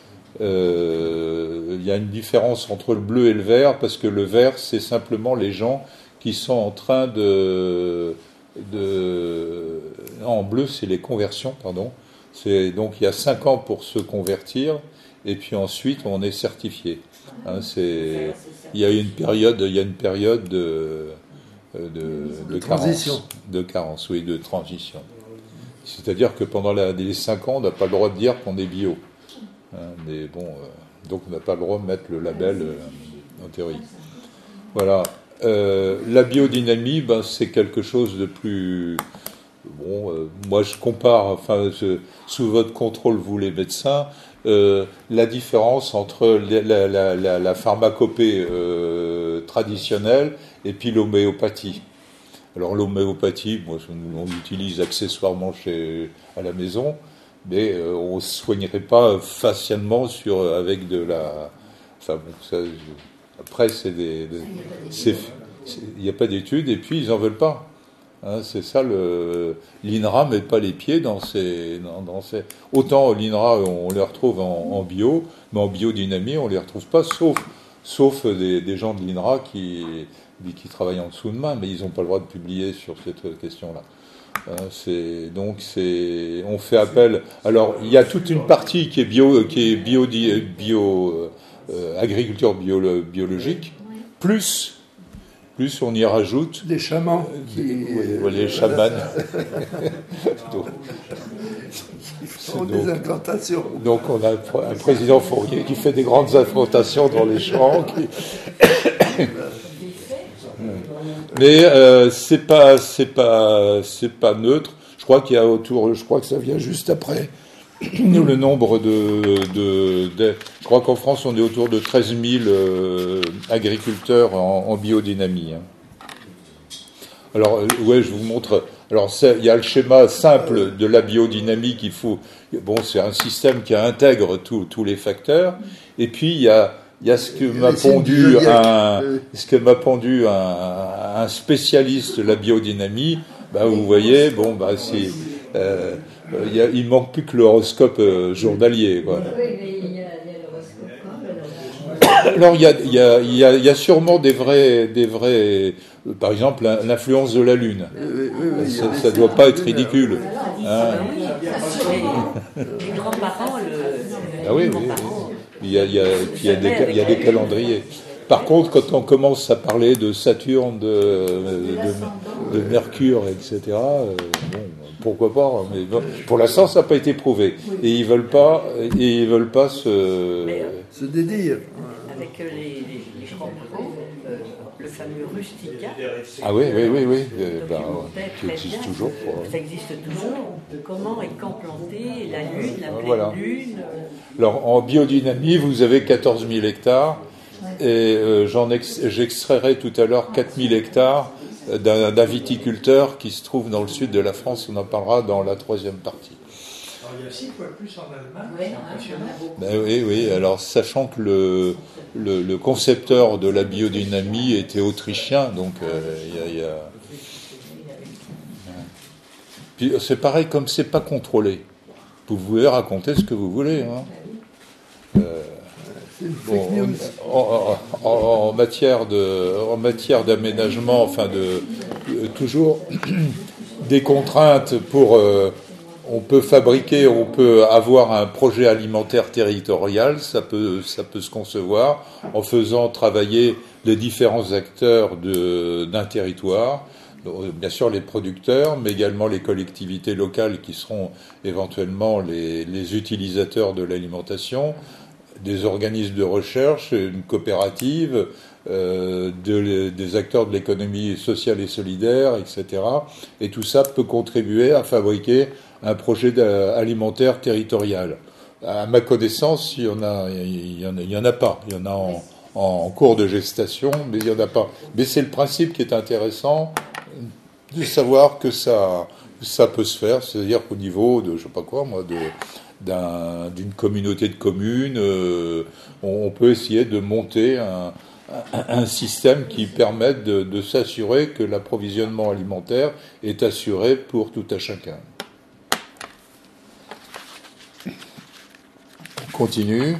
Euh, il y a une différence entre le bleu et le vert, parce que le vert, c'est simplement les gens qui sont en train de... de non, en bleu, c'est les conversions, pardon. C'est, donc il y a cinq ans pour se convertir. Et puis ensuite, on est certifié. Hein, c'est, il y a une période, il y a une période de, de, de, de carence, transition. de carence, oui, de transition. C'est-à-dire que pendant la, les cinq ans, on n'a pas le droit de dire qu'on est bio. Hein, mais bon, euh, donc on n'a pas le droit de mettre le label euh, en théorie. Voilà. Euh, la biodynamie, ben, c'est quelque chose de plus... Bon, euh, moi je compare, enfin, je, sous votre contrôle, vous les médecins, euh, la différence entre la, la, la, la pharmacopée euh, traditionnelle et puis l'homéopathie. Alors l'homéopathie, moi, on l'utilise accessoirement chez, à la maison, mais euh, on ne soignerait pas facialement sur, avec de la... Enfin bon, ça... Après, c'est des... des il n'y a pas d'études, et puis ils n'en veulent pas. Hein, c'est ça, le, l'I N R A ne met pas les pieds dans ces, dans, dans ces... Autant l'I N R A, on les retrouve en, en bio, mais en biodynamie, on ne les retrouve pas, sauf, sauf des, des gens de l'I N R A qui, qui travaillent en dessous de main, mais ils n'ont pas le droit de publier sur cette question-là. Hein, c'est, donc, c'est, on fait appel... Alors, il y a toute une partie qui est bio, qui est bio, bio euh, agriculture bio, biologique, plus... Plus on y rajoute des chamans, qui... oui, les chamans, donc, qui font des implantations. Donc on a un président Fourier qui fait des grandes implantations dans les champs. Qui... Mais euh, c'est pas, c'est pas, c'est pas neutre. Je crois qu'il y a autour, je crois que ça vient juste après. Le nombre de, de, de, je crois qu'en France on est autour de treize mille euh, agriculteurs en, en biodynamie. Hein. Alors euh, ouais, je vous montre. Alors il y a le schéma simple de la biodynamie qu'il faut. Bon, c'est un système qui intègre tous les facteurs. Et puis il y a il y a ce que m'a pondu un ce que m'a pondu un, un spécialiste de la biodynamie. Bah vous voyez, bon bah c'est euh, Il, y a, il manque plus que l'horoscope euh, journalier. Quoi. Oui, mais il y a, il y a l'horoscope quand même. Alors, il y a, il y a, il y a, il y a sûrement des vrais, des vrais, euh, par exemple, l'influence de la Lune. Oui, oui, oui, ça ne doit pas être ridicule. Hein. Les grands-parents, le... Ah oui, oui, oui. Il y a, il y a, il y a, des, il y a des calendriers. Par contre, quand on commence à parler de Saturne, de, de, de Mercure, et cetera, euh, bon, pourquoi pas, mais bon, pour l'instant, ça n'a pas été prouvé. Et ils veulent pas, et ils veulent pas se... Mais, se dédire. Avec les, les, les champignons, euh, le fameux rustica. Ah oui, oui, oui, oui. Euh, ben, qui existe toujours. Pour... Ça existe toujours. Comment et quand planter la lune, la pleine voilà. lune. Alors, en biodynamie, vous avez quatorze mille hectares. Et euh, j'en ex- j'extrairai tout à l'heure quatre mille hectares d'un, d'un viticulteur qui se trouve dans le sud de la France. On en parlera dans la troisième partie. Alors, il y a six fois plus en Allemagne. Oui, impressionnant. Ben oui, oui. Alors, sachant que le, le, le concepteur de la biodynamie était autrichien, donc il euh, y a... Y a... Puis c'est pareil, comme c'est pas contrôlé. Vous pouvez raconter ce que vous voulez. Hein. Euh, Bon, en, en, en matière de, en matière d'aménagement, enfin de, de toujours des contraintes pour, euh, on peut fabriquer, on peut avoir un projet alimentaire territorial, ça peut, ça peut se concevoir en faisant travailler les différents acteurs de, d'un territoire. Donc, bien sûr les producteurs, mais également les collectivités locales qui seront éventuellement les, les utilisateurs de l'alimentation, des organismes de recherche, une coopérative, euh, de, des acteurs de l'économie sociale et solidaire, et cetera. Et tout ça peut contribuer à fabriquer un projet alimentaire territorial. À ma connaissance, il y en a, il y en a, il y en a pas. Il y en a en, en cours de gestation, mais il y en a pas. Mais c'est le principe qui est intéressant de savoir que ça, ça peut se faire. C'est-à-dire qu'au niveau de, je sais pas quoi, moi, de D'un, d'une communauté de communes, euh, on, on peut essayer de monter un, un, un système qui permette de, de s'assurer que l'approvisionnement alimentaire est assuré pour tout à chacun. On continue.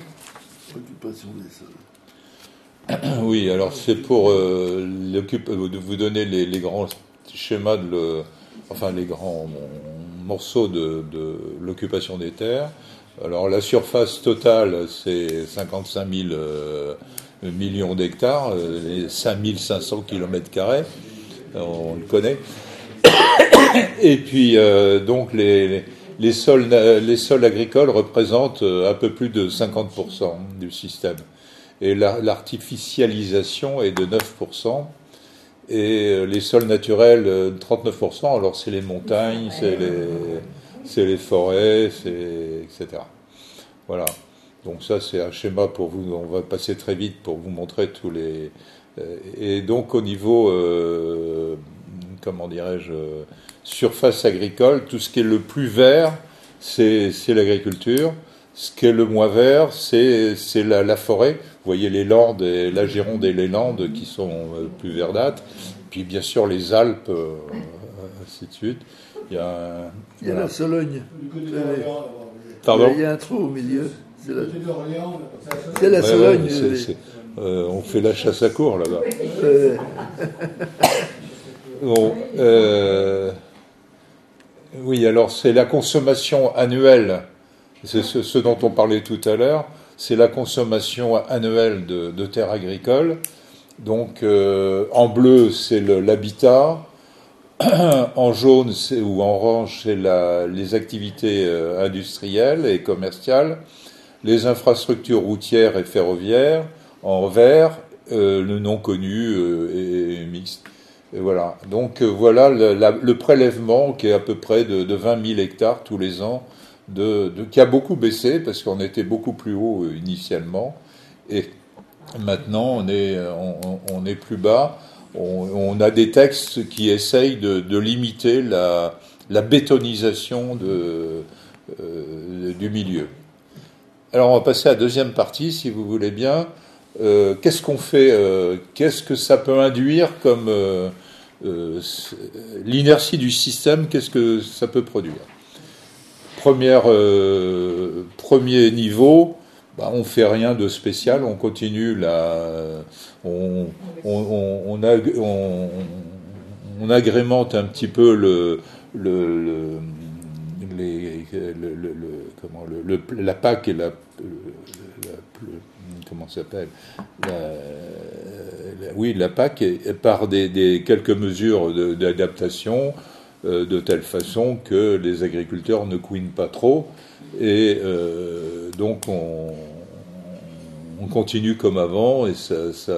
Oui, alors c'est pour euh, vous donner les, les grands schémas de le, enfin les grands morceaux de, de l'occupation des terres. Alors la surface totale, c'est cinquante-cinq mille euh, millions d'hectares, euh, cinq mille cinq cents kilomètres carrés, on le connaît. Et puis, euh, donc, les, les, les, sols, les sols agricoles représentent un peu plus de cinquante pour cent du système. Et la, l'artificialisation est de neuf pour cent. Et les sols naturels, trente-neuf pour cent. Alors, c'est les montagnes, c'est les, c'est les forêts, c'est, et cetera. Voilà. Donc ça, c'est un schéma pour vous. On va passer très vite pour vous montrer tous les... Et donc, au niveau, euh, comment dirais-je, surface agricole, tout ce qui est le plus vert, c'est, c'est l'agriculture. Ce qui est le moins vert, c'est, c'est la, la forêt. Vous voyez les Landes, et la Gironde et les Landes qui sont plus verdâtres. Puis, bien sûr, les Alpes, euh, ainsi de suite. Il y a, un, il y a voilà. la Sologne. Pardon ? Il y a un trou au milieu. C'est la, c'est la ouais, Sologne. Ouais, c'est, c'est, euh, on fait la chasse à courre là-bas. Euh. Bon, euh, oui, alors c'est la consommation annuelle, c'est ce, ce dont on parlait tout à l'heure, c'est la consommation annuelle de, de terres agricoles. Donc euh, en bleu, c'est le, l'habitat. En jaune c'est, ou en orange, c'est la, les activités euh, industrielles et commerciales. Les infrastructures routières et ferroviaires, en vert, euh, le non connu euh, et mixte. Et voilà. Donc euh, voilà le, la, le prélèvement qui est à peu près de, de vingt mille hectares tous les ans, de, de, qui a beaucoup baissé parce qu'on était beaucoup plus haut euh, initialement. Et maintenant on est, on, on est plus bas. On, on a des textes qui essayent de, de limiter la, la bétonisation de, euh, du milieu. Alors, on va passer à la deuxième partie, si vous voulez bien. Euh, qu'est-ce qu'on fait euh, Qu'est-ce que ça peut induire comme euh, euh, l'inertie du système? Qu'est-ce que ça peut produire? Première, euh, Premier niveau, bah, on fait rien de spécial, on continue la, on, on, on, on, ag, on, on agrémente un petit peu le, le, le Les, le, le, le, comment, le, le, la P A C et la, la, la comment ça s'appelle la, la, oui la P A C et, par des, des quelques mesures de, d'adaptation euh, de telle façon que les agriculteurs ne couinent pas trop et euh, donc on, on continue comme avant et ça, ça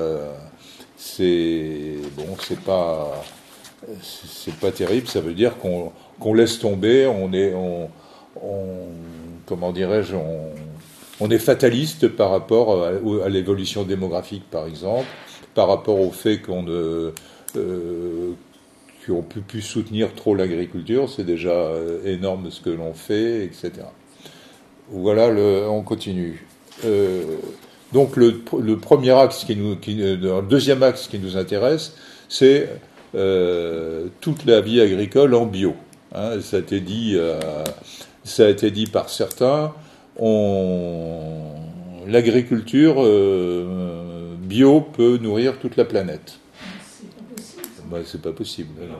c'est bon c'est pas c'est pas terrible, ça veut dire qu'on qu'on laisse tomber, on est, on, on comment dirais-je, on, on est fataliste par rapport à, à l'évolution démographique, par exemple, par rapport au fait qu'on ne, euh, qu'on peut plus soutenir trop l'agriculture, c'est déjà énorme ce que l'on fait, et cetera. Voilà, le, on continue. Euh, donc le, le premier axe qui nous, qui, le deuxième axe qui nous intéresse, c'est euh, toute la vie agricole en bio. Hein, ça a été dit, euh, ça a été dit par certains. On, l'agriculture euh, bio peut nourrir toute la planète. C'est pas possible. Bah, c'est pas possible. Non.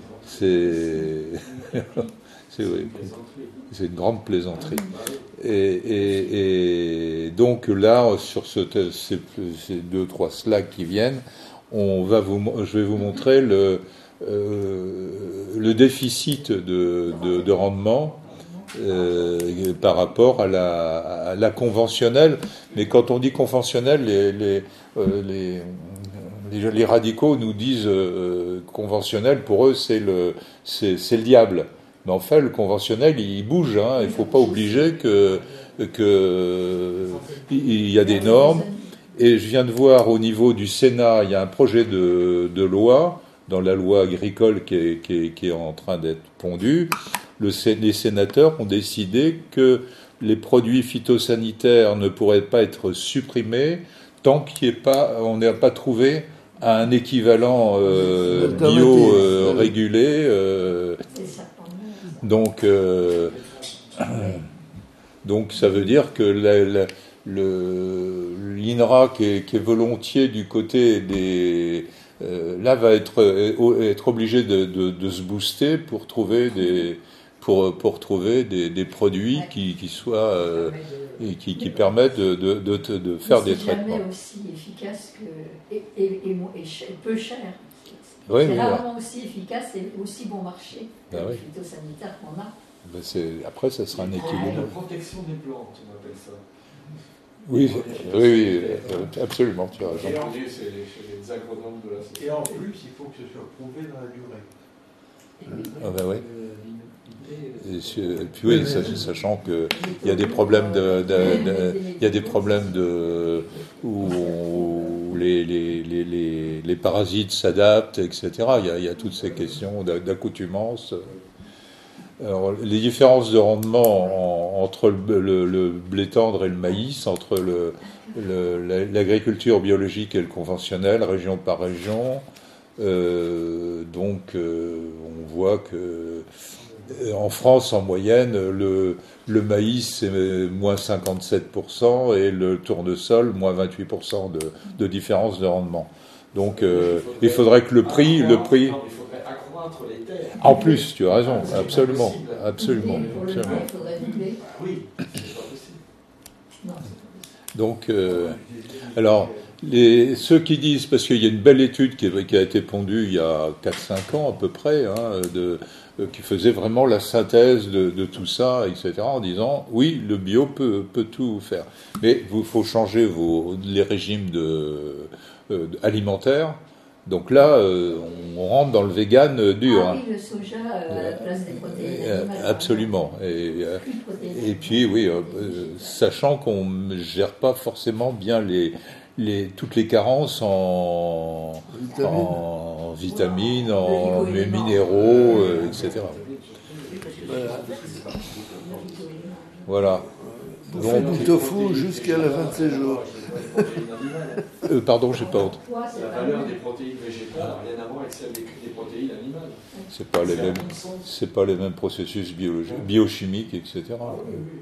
C'est, c'est, oui, c'est une grande plaisanterie. Et, et, et donc là, sur ce, ces, ces deux trois slides qui viennent, on va vous, je vais vous montrer le Euh, le déficit de, de, de rendement euh, par rapport à la, à la conventionnelle. Mais quand on dit conventionnelle, les, les, euh, les, les, les radicaux nous disent euh, conventionnel, pour eux c'est le, c'est, c'est le diable. Mais en fait, le conventionnel, il bouge. Hein. Il ne faut pas obliger que, que il y a des normes. Et je viens de voir au niveau du Sénat, il y a un projet de, de loi dans la loi agricole qui est, qui est, qui est en train d'être pondue, le, les sénateurs ont décidé que les produits phytosanitaires ne pourraient pas être supprimés tant qu'il n'y ait pas, on n'a pas trouvé un équivalent euh, bio euh, régulé. Euh, donc, euh, donc ça veut dire que la, la, le, l'I N R A qui est, qui est volontiers du côté des Euh, là va être euh, être obligé de, de, de se booster pour trouver des pour pour trouver des, des produits qui, qui soient euh, et qui, qui permettent de, de, de, de faire des traitements. C'est jamais aussi efficace que et, et, et, et peu cher. Oui, c'est oui, rarement aussi efficace et aussi bon marché que Ah le oui. phytosanitaire qu'on a. Ben, c'est, après, ça sera un La équilibre. protection des plantes, on appelle ça. Oui, oui, oui, euh, absolument, tu as raison. J'ai entendu, c'est les, chez les agronomes de la société. Et en plus, il faut que ce soit prouvé dans la durée. Ah ben oui. Et, su- et puis oui, sach- sachant que il y a des problèmes de, de- de- il y a des problèmes de où, on- où les, les, les, les, les parasites s'adaptent, et cetera. Il y a, il y a toutes ces questions d'a- d'accoutumance. Alors, les différences de rendement en- entre le, le- le blé tendre et le maïs, entre le, le- la- l'agriculture biologique et le conventionnel, région par région. Euh, donc, euh, on voit que euh, en France, en moyenne, le, le maïs c'est moins cinquante-sept pour cent et le tournesol moins vingt-huit pour cent de, de différence de rendement. Donc, euh, il faudrait que le prix, le prix. Non, il faudrait accroître les terres. En plus, tu as raison, C'est absolument, impossible. absolument, Et pour le blé, absolument. il faudrait du blé. Ah oui, c'est pas possible. Non, c'est pas possible. Donc, euh, alors, les, ceux qui disent, parce qu'il y a une belle étude qui, qui a été pondue il y a quatre cinq ans à peu près, hein, de, euh, qui faisait vraiment la synthèse de, de tout ça, et cetera, en disant, oui, le bio peut, peut tout faire. Mais il faut changer vos, les régimes de, euh, alimentaires. Donc là, euh, on rentre dans le vegan dur. Ah hein. oui, le soja euh, à la place des protéines Euh, animales. absolument. Et, euh, Plus de protéines et animales. puis, oui, euh, euh, sachant qu'on ne gère pas forcément bien les, les, toutes les carences en Vitamines. en, vitamines, Le en oligo-éléments. minéraux, euh, et cetera. Voilà. Voilà. On fait du tofu jusqu'à la fin de ses jours. Euh, pardon, j'ai pas honte. Poids, c'est La pas valeur bon. des protéines végétales n'a rien à voir avec celle des, des protéines animales. C'est pas les C'est mêmes, un non-sens. c'est pas les mêmes processus biologiques, biochimiques, et cetera.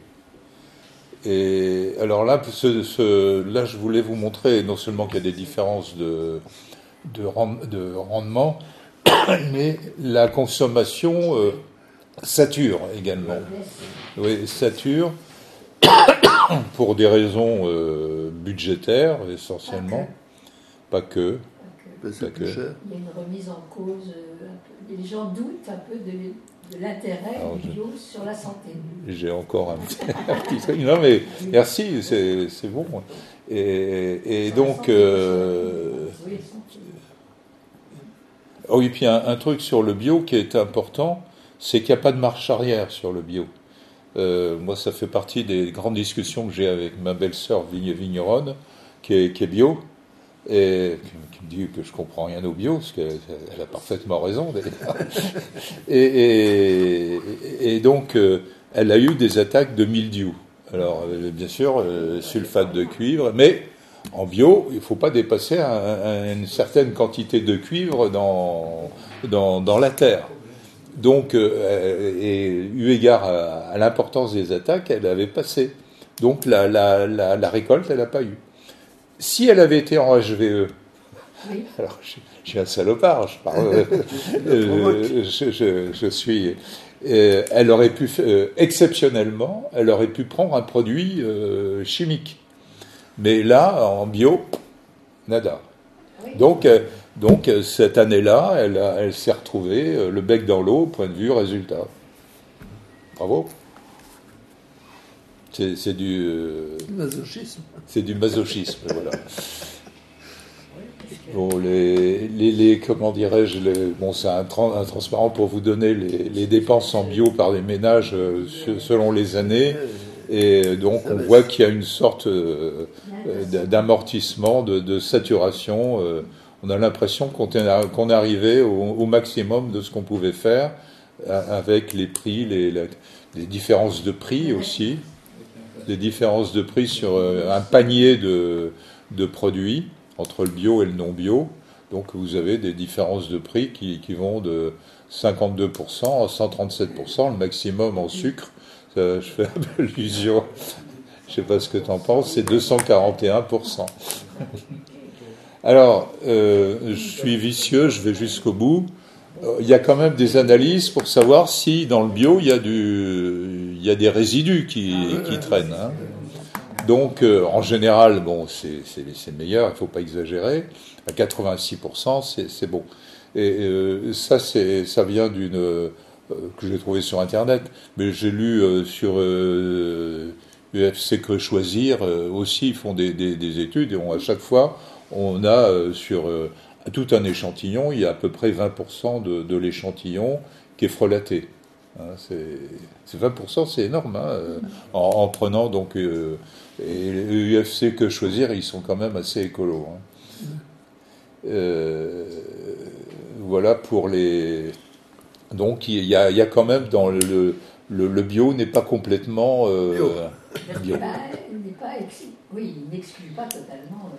Et alors là, ce, ce- là, je voulais vous montrer non seulement qu'il y a des différences de, de, rend- de rendement, mais la consommation euh, sature également. Oui, sature pour des raisons euh, budgétaires essentiellement, pas que. Ben, c'est plus D'accord. cher. Il y a une remise en cause. euh, un peu. Les gens doutent un peu de, de l'intérêt Alors, du je- bio sur la santé. J'ai encore un petit, un petit truc. Non mais merci, c'est c'est bon. Et, et Sur la donc, santé, euh, oui, santé. oh, et puis un, un truc sur le bio qui est important, c'est qu'il n'y a pas de marche arrière sur le bio. Euh, moi, ça fait partie des grandes discussions que j'ai avec ma belle-sœur vigne- vigneronne, qui est, qui est bio, et qui, qui me dit que je comprends rien au bio, parce qu'elle elle a parfaitement raison. d'ailleurs. Et, et, et donc, euh, elle a eu des attaques de mildiou. Alors, euh, bien sûr, euh, sulfate de cuivre, mais en bio, il ne faut pas dépasser un- un- une certaine quantité de cuivre dans, dans, dans la terre. Donc, euh, et eu égard à, à l'importance des attaques, elle avait passé. Donc, la, la, la, la récolte, elle n'a pas eu. Si elle avait été en H V E, Oui. alors je, je suis un salopard, je parle, euh, euh, je, je, je suis, euh, elle aurait pu, euh, exceptionnellement, elle aurait pu prendre un produit euh, chimique. Mais là, en bio, nada. Oui. Donc, euh, donc euh, cette année-là, elle, a- elle s'est retrouvée euh, le bec dans l'eau, point de vue résultat. Bravo. C'est c'est du, euh, Masochisme. c'est du masochisme, voilà. Bon, les, les, les comment dirais-je, les- bon, c'est un, tran- un transparent pour vous donner les, les dépenses en bio par les ménages euh, se- selon les années, et donc on voit qu'il y a une sorte euh, euh, d- d'amortissement, de, de saturation. euh, on a l'impression qu'on est, qu'on est arrivé au, au maximum de ce qu'on pouvait faire, a- avec les prix, les, la- les différences de prix aussi, des différences de prix sur euh, un panier de, de produits entre le bio et le non bio. Donc vous avez des différences de prix qui, qui vont de cinquante-deux pour cent à cent trente-sept pour cent, le maximum en sucre. Ça, je fais un peu allusion, je ne sais pas ce que tu en penses, c'est deux cent quarante et un pour cent. Alors, euh, je suis vicieux, je vais jusqu'au bout. Euh, Il y a quand même des analyses pour savoir si dans le bio, il y a, du, il y a des résidus qui, qui traînent. Hein. Donc, euh, en général, bon, c'est, c'est, c'est meilleur, il ne faut pas exagérer. À quatre-vingt-six pour cent, c'est, c'est bon. Et euh, ça, c'est, ça vient d'une euh, que j'ai trouvé sur Internet, mais j'ai lu euh, sur euh, U F C Que Choisir euh, aussi, ils font des, des, des études, et on, à chaque fois, on a euh, sur euh, tout un échantillon, il y a à peu près vingt pour cent de, de l'échantillon qui est frelaté. Hein, c'est, c'est vingt pour cent, c'est énorme, hein, euh, en, en prenant donc euh, et U F C Que Choisir, ils sont quand même assez écolos. Hein. Euh, voilà pour les. Donc il y a, il y a quand même dans le le, le bio n'est pas complètement euh, bio. bio. Bah, il n'est pas ex... Oui, il n'exclut pas totalement.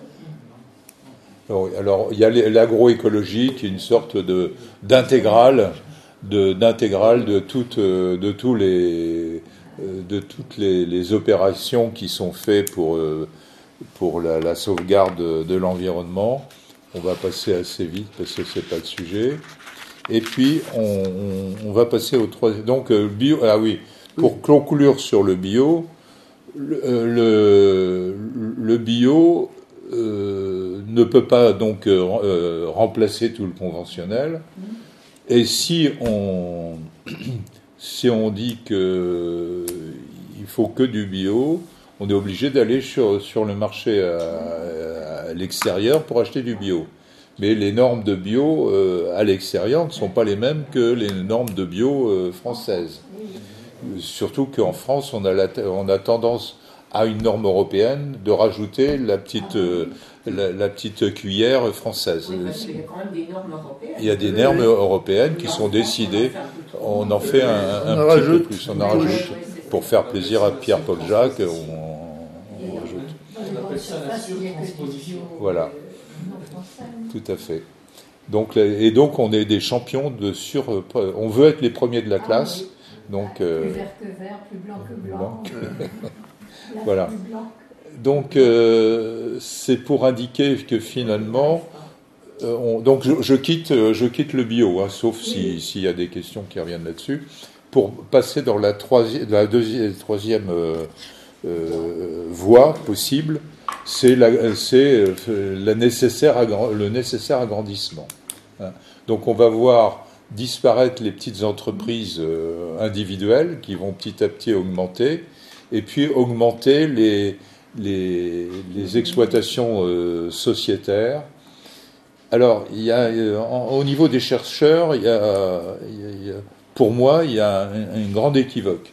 Euh... Alors, alors il y a l'agroécologie qui est une sorte de d'intégrale de d'intégrale de toutes de tous les de toutes les, les opérations qui sont faites pour pour la, la sauvegarde de, de l'environnement. On va passer assez vite parce que c'est pas le sujet. Et puis on, on, on va passer au troisième. Donc bio. Ah oui. Pour conclure sur le bio, le le, le bio euh, ne peut pas donc euh, remplacer tout le conventionnel. Et si on si on dit que il faut que du bio, on est obligé d'aller sur sur le marché à, à l'extérieur pour acheter du bio. Mais les normes de bio euh, à l'extérieur ne sont pas les mêmes que les normes de bio euh, françaises. Surtout qu'en France, on a la, on a tendance à une norme européenne de rajouter la petite euh, la, la petite cuillère française. Oui, parce qu'il y a quand même des normes européennes. Il y a des normes européennes qui sont décidées. On en fait un, un, un petit peu plus. On en rajoute pour faire plaisir à Pierre-Paul Jacques. On, on rajoute. On appelle ça la surtransposition. Voilà. Tout à fait. Donc, et donc, on est des champions de sur. On veut être les premiers de la classe. Donc, euh, plus vert que vert, plus blanc que blanc. blanc. Voilà. Plus blanc. Donc, euh, c'est pour indiquer que finalement, euh, on, donc je, je quitte, je quitte le bio, hein, sauf si s'il y a des questions qui reviennent là-dessus, pour passer dans la troisième, la deuxième, troisième euh, euh, voie possible. C'est, la, c'est la nécessaire, le nécessaire agrandissement. Hein. Donc, on va voir disparaître les petites entreprises euh, individuelles qui vont petit à petit augmenter, et puis augmenter les, les, les exploitations euh, sociétaires. Alors, il y a, euh, en, au niveau des chercheurs, il y a, il y a, pour moi, il y a un, une grande équivoque.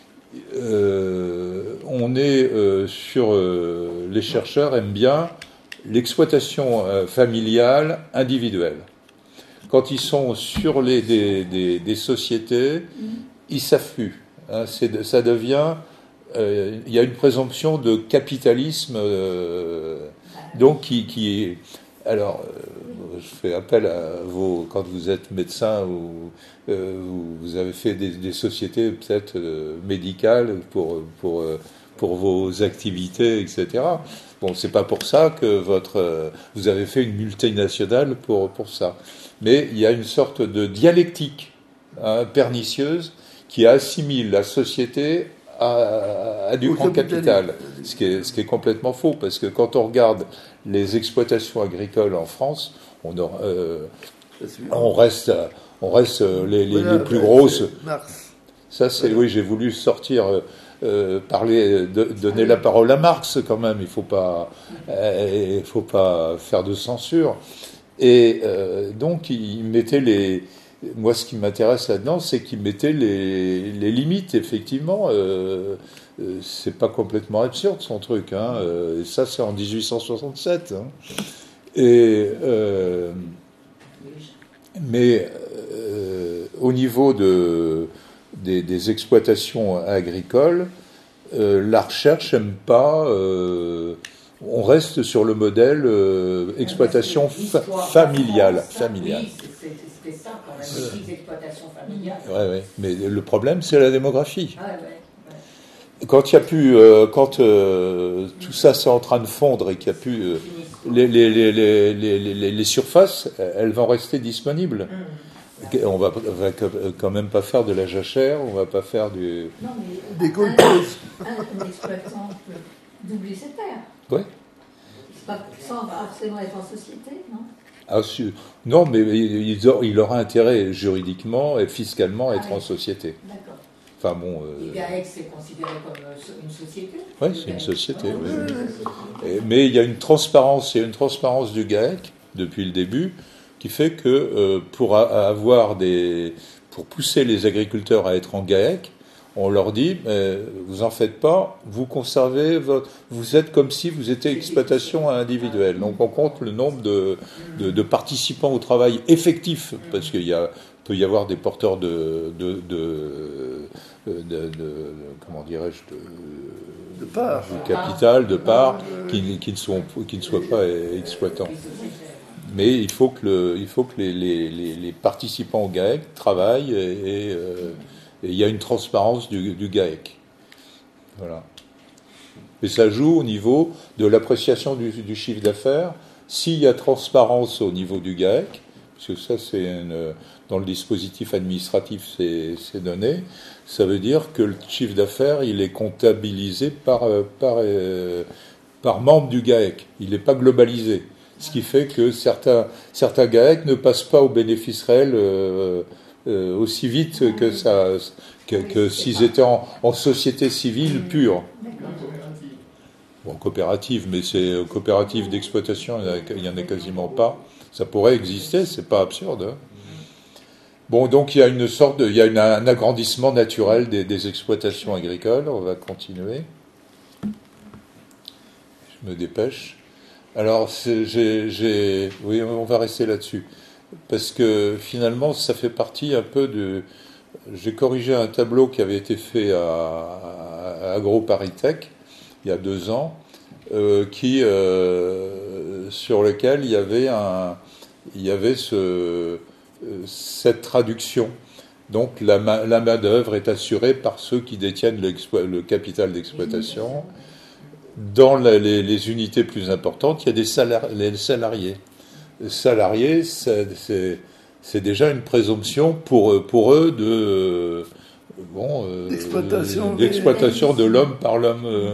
Euh, on est euh, sur euh, les chercheurs aiment bien l'exploitation euh, familiale individuelle. Quand ils sont sur les des, des, des sociétés, ils s'affluent. Hein, c'est, ça devient, euh, il y a une présomption de capitalisme, euh, donc qui, qui est. Alors, euh, je fais appel à vos, quand vous êtes médecin ou euh, vous avez fait des, des sociétés peut-être euh, médicales pour pour pour vos activités, et cetera. Bon, c'est pas pour ça que votre euh, vous avez fait une multinationale pour pour ça. Mais il y a une sorte de dialectique hein, pernicieuse qui assimile la société à, à du grand capital, ce qui est, ce qui est complètement faux, parce que quand on regarde les exploitations agricoles en France, on, aura, euh, on reste, on reste les, les, les plus grosses. Ça, c'est oui, j'ai voulu sortir. Euh, parler, de, donner la parole à Marx quand même. Il faut pas, euh, il faut pas faire de censure. Et euh, donc, il mettait les. Moi, ce qui m'intéresse là-dedans, c'est qu'il mettait les, les limites. Effectivement, euh, euh, c'est pas complètement absurde son truc. Hein. Euh, et ça, c'est en dix-huit cent soixante-sept. Hein. Et euh, mais euh, au niveau de des, des exploitations agricoles, euh, la recherche n'aime pas. Euh, on reste sur le modèle euh, exploitation fa- familiale. familiale. Oui, c'était ça quand même, les petites exploitations familiales. Ouais, ouais. Mais le problème, c'est la démographie. Ah, ouais, ouais. Quand il y a plus, euh, quand euh, tout ça c'est en train de fondre et qu'il y a plus euh, les, les, les, les, les, les, les surfaces, elles vont rester disponibles. Mmh. On va, va quand même pas faire de la jachère, on va pas faire du. Non, mais des un, un, un exploitant peut doubler ses terres. Ouais. C'est pas sans forcément être en société, non? Ah, su- non, mais ils ont- il aura intérêt juridiquement et fiscalement à être Ah, en société. D'accord. Enfin bon. euh, Et GAEC, c'est considéré comme euh, so- une société? Ouais, c'est une société. Ah, oui, oui, oui. c'est une société. Et- Mais il y a une transparence, il y a une transparence du GAEC depuis le début qui fait que euh, pour a- avoir des, pour pousser les agriculteurs à être en GAEC, on leur dit euh, vous en faites pas, vous conservez votre, vous êtes comme si vous étiez exploitation individuelle. Donc on compte le nombre de, de, de participants au travail effectif parce qu'il y a peut y avoir des porteurs de de, de, de, de- de- comment dirais-je de, De part. de capital, de part, qui, qui ne sont qui ne soient pas exploitants. Mais il faut que le, il faut que les, les, les, les participants au GAEC travaillent et, et, euh, et il y a une transparence du, du GAEC. Voilà. Et ça joue au niveau de l'appréciation du, du chiffre d'affaires. S'il y a transparence au niveau du GAEC, parce que ça c'est une, dans le dispositif administratif c'est, c'est donné, ça veut dire que le chiffre d'affaires il est comptabilisé par, par, euh, par membre du GAEC. Il n'est pas globalisé. Ce qui fait que certains, certains GAEC ne passent pas au bénéfice réel euh, euh, aussi vite que, ça, que, que s'ils étaient en, en société civile pure. Bon, coopérative, mais c'est coopérative d'exploitation, il n'y en a quasiment pas. Ça pourrait exister, c'est pas absurde. Hein. Bon, donc il y a une sorte de, il y a une, un agrandissement naturel des, des exploitations agricoles. On va continuer. Je me dépêche. Alors, c'est, j'ai, j'ai, oui, on va rester là-dessus. Parce que finalement, ça fait partie un peu de. J'ai corrigé un tableau qui avait été fait à, à AgroParisTech il y a deux ans, euh, qui, euh, sur lequel il y avait, un, il y avait ce, cette traduction. Donc, la, ma, la main-d'œuvre est assurée par ceux qui détiennent le capital d'exploitation. Dans la, les, les unités plus importantes, il y a des salari- les salariés. Les salariés, c'est, c'est, c'est déjà une présomption pour, pour eux de bon, euh, D'exploitation. d'exploitation de l'homme par l'homme. Euh,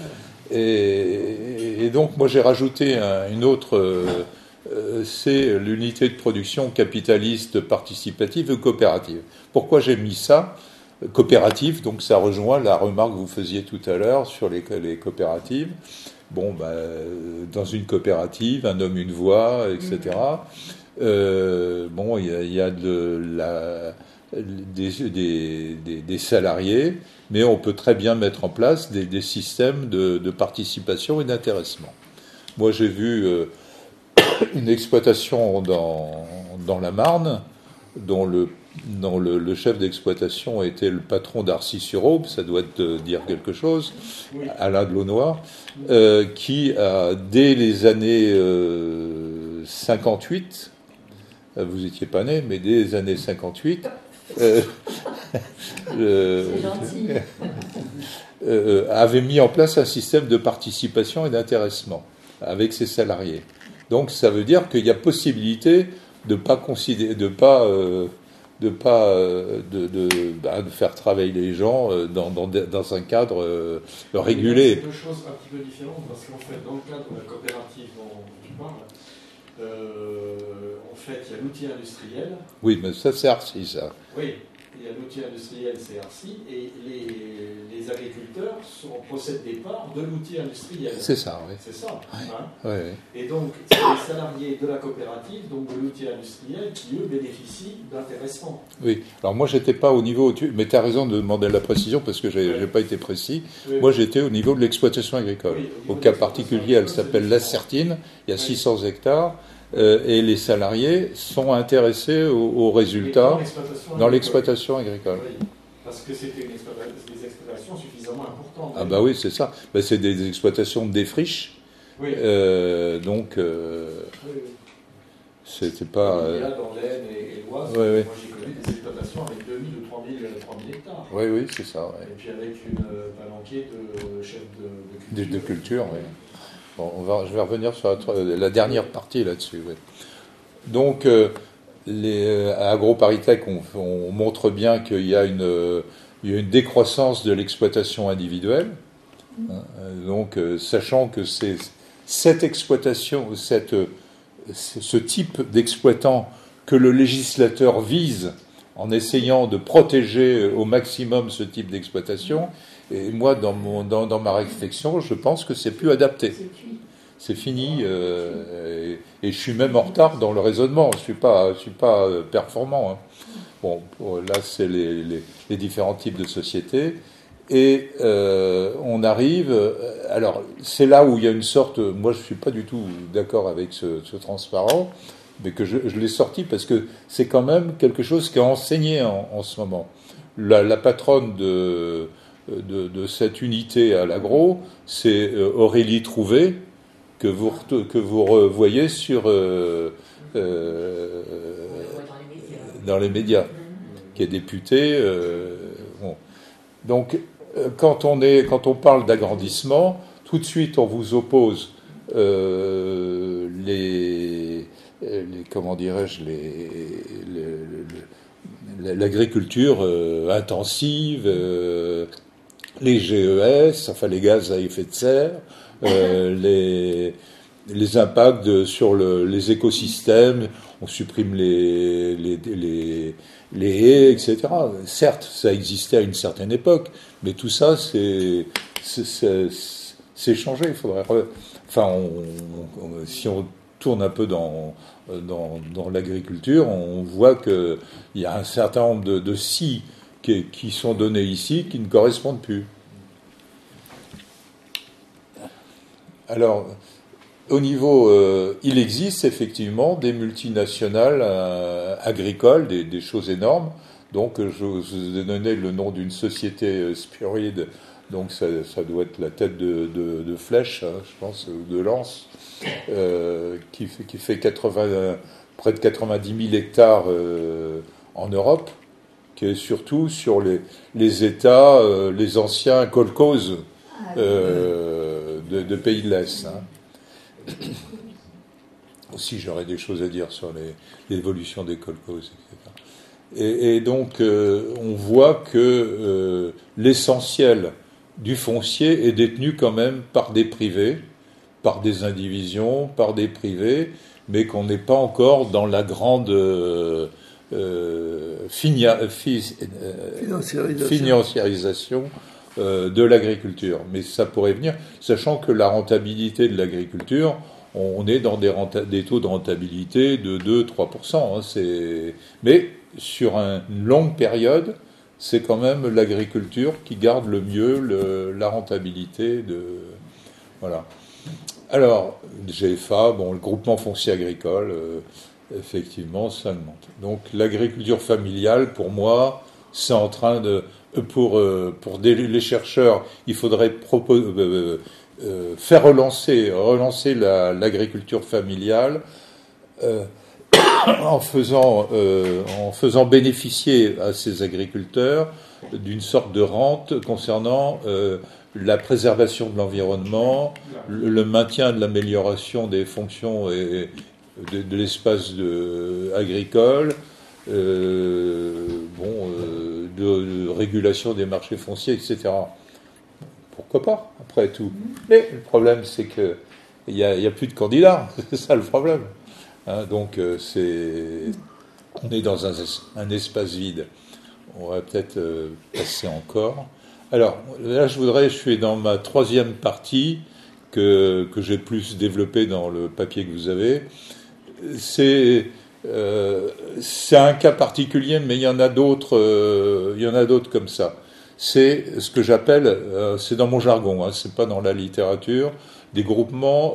et, et donc, moi, j'ai rajouté un, une autre. Euh, c'est l'unité de production capitaliste, participative et coopérative. Pourquoi j'ai mis ça ? Coopérative, donc ça rejoint la remarque que vous faisiez tout à l'heure sur les, les coopératives. Bon, ben, dans une coopérative, un homme, une voix, et cetera. Euh, bon, il y a, il y a de la, des, des, des, des salariés, mais on peut très bien mettre en place des, des systèmes de, de participation et d'intéressement. Moi, j'ai vu euh, une exploitation dans, dans la Marne, dont le dont le, le chef d'exploitation était le patron d'Arcy-sur-Aube, ça doit te dire quelque chose, oui. Alain Delaunoy, euh, qui a, dès les années euh, cinquante-huit, vous étiez pas né, mais dès les années cinquante-huit, euh, euh, c'est gentil. euh, avait mis en place un système de participation et d'intéressement avec ses salariés. Donc ça veut dire qu'il y a possibilité de pas considérer, de pas euh, de pas euh, de, de, bah, de faire travailler les gens euh, dans, dans, dans un cadre euh, régulé. C'est deux choses un petit peu différentes parce qu'en fait, dans le cadre de la coopérative dont tu parles, euh, en fait, il y a l'outil industriel. Oui, mais ça c'est Arcy, ça. Oui, il y a l'outil industriel, c'est Arcy, et les, les agriculteurs sont, possèdent des parts de l'outil industriel. C'est ça, oui. C'est ça. Oui. Hein Oui, oui. Et donc, c'est les salariés de la coopérative, donc de l'outil industriel, qui eux bénéficient d'intéressement. Oui, alors moi j'étais pas au niveau, mais tu as raison de demander la précision parce que j'ai oui. pas été précis. Oui. Moi j'étais au niveau de l'exploitation agricole. Oui, au, au cas particulier, elle s'appelle La Sertine, il y a oui. six cents hectares. Euh, et les salariés sont intéressés aux, aux résultats dans, dans l'exploitation agricole. Oui, parce que c'était une exploitation, des exploitations suffisamment importantes. Ah bah oui, c'est ça. Bah, c'est des exploitations de défriches. Oui. Euh, donc, euh, oui, oui. C'était pas... Il y a dans l'Aisne et l'Oise, oui, oui. moi j'ai connu des exploitations avec deux mille ou trois mille hectares. Oui, oui, c'est ça. Ouais. Et puis avec une palanquée de chefs de, de culture. De, de culture, oui. Bon, on va, je vais revenir sur la, la dernière partie là-dessus. Oui. Donc, euh, les, à AgroParisTech, on, on montre bien qu'il y a une, il y a une décroissance de l'exploitation individuelle. Hein, donc, euh, sachant que c'est cette exploitation, cette, ce type d'exploitant que le législateur vise en essayant de protéger au maximum ce type d'exploitation. Et moi, dans, mon, dans, dans ma réflexion, je pense que c'est plus adapté. C'est fini, euh, et, et je suis même en retard dans le raisonnement. Je suis pas, je suis pas performant. Hein. Bon, là, c'est les, les, les différents types de sociétés. Et euh, on arrive... Alors, c'est là où il y a une sorte... Moi, je ne suis pas du tout d'accord avec ce, ce transparent, mais que je, je l'ai sorti parce que c'est quand même quelque chose qui est enseigné en, en ce moment. La, la patronne de, de, de cette unité à l'agro, c'est Aurélie Trouvé, que vous, que vous voyez sur... Euh, euh, dans les médias, qui est députée. Euh, bon. Donc, quand on, est, quand on parle d'agrandissement, tout de suite on vous oppose euh, les, les, comment dirais-je, les, les, les, l'agriculture euh, intensive, euh, les G E S, enfin les gaz à effet de serre, euh, les, les impacts de, sur le, les écosystèmes, on supprime les, les, les, les haies, et cetera. Certes, ça existait à une certaine époque, mais tout ça, c'est, c'est, c'est, c'est changé. Il faudrait, enfin, on, on, si on tourne un peu dans, dans, dans l'agriculture, on voit qu'il y a un certain nombre de, de scies qui, qui sont donnés ici qui ne correspondent plus. Alors, au niveau, euh, il existe effectivement des multinationales euh, agricoles, des, des choses énormes. Donc, je, je vous ai donné le nom d'une société euh, Spirid. Donc, ça, ça doit être la tête de, de, de Flèche, hein, je pense, ou de Lance, euh, qui fait, qui fait quatre-vingts, près de quatre-vingt-dix mille hectares euh, en Europe, qui est surtout sur les, les États, euh, les anciens kolkhozes euh, de, de pays de l'Est. Hein. Aussi, j'aurais des choses à dire sur les, l'évolution des kolkhozes, et cetera. Et, et donc, euh, on voit que euh, l'essentiel du foncier est détenu quand même par des privés, par des indivisions, par des privés, mais qu'on n'est pas encore dans la grande euh, euh, finia, fi, euh, financiarisation, financiarisation euh, de l'agriculture. Mais ça pourrait venir, sachant que la rentabilité de l'agriculture, on est dans des, renta- des taux de rentabilité de deux à trois pour cent. Hein, c'est... Mais sur un, une longue période, c'est quand même l'agriculture qui garde le mieux le, la rentabilité de... Voilà. Alors, G F A, bon, le groupement foncier agricole, euh, effectivement, ça augmente. Donc, l'agriculture familiale, pour moi, c'est en train de... Pour, euh, pour des, les chercheurs, il faudrait proposer... Euh, Euh, faire relancer, relancer la, l'agriculture familiale euh, en faisant, euh, en faisant bénéficier à ces agriculteurs d'une sorte de rente concernant euh, la préservation de l'environnement, le, le maintien de l'amélioration des fonctions et de, de l'espace de, agricole, euh, bon, euh, de, de régulation des marchés fonciers, et cetera. Pourquoi pas, après tout. Mais le problème, c'est qu'il n'y a, y a plus de candidats. C'est ça le problème. Hein, donc, euh, c'est, on est dans un, un espace vide. On va peut-être euh, passer encore. Alors, là, je voudrais, je suis dans ma troisième partie que, que j'ai plus développée dans le papier que vous avez. C'est, euh, c'est un cas particulier, mais il y en a d'autres, euh, il y en a d'autres comme ça. C'est ce que j'appelle, euh, c'est dans mon jargon, hein, c'est pas dans la littérature, des groupements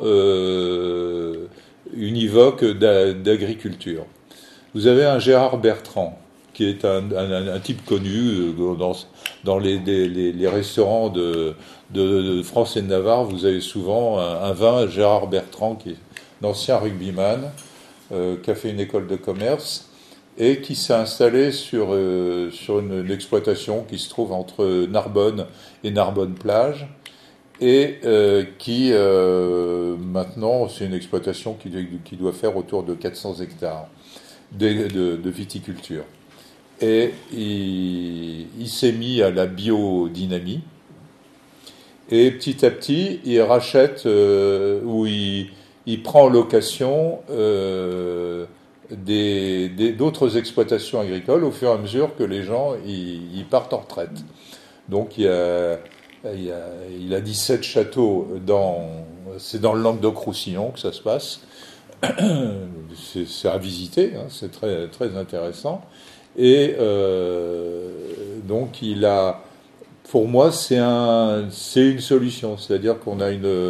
euh, univoques d'a, d'agriculture. Vous avez un Gérard Bertrand, qui est un, un, un type connu euh, dans, dans les, les, les restaurants de, de, de France et de Navarre. Vous avez souvent un, un vin Gérard Bertrand, qui est un ancien rugbyman, euh, qui a fait une école de commerce, et qui s'est installé sur, euh, sur une, une exploitation qui se trouve entre Narbonne et Narbonne-Plage, et euh, qui, euh, maintenant, c'est une exploitation qui, qui doit faire autour de quatre cents hectares de, de, de viticulture. Et il, il s'est mis à la biodynamie, et petit à petit, il rachète, euh, ou il, il prend en location euh, des, des, d'autres exploitations agricoles au fur et à mesure que les gens y, y partent en retraite. Donc il y a, il y a, il a dix-sept châteaux, dans, c'est dans le Languedoc-Roussillon que ça se passe. C'est, c'est à visiter, hein, c'est très, très intéressant. Et euh, donc il a, pour moi, c'est, un, c'est une solution, c'est-à-dire qu'on a une,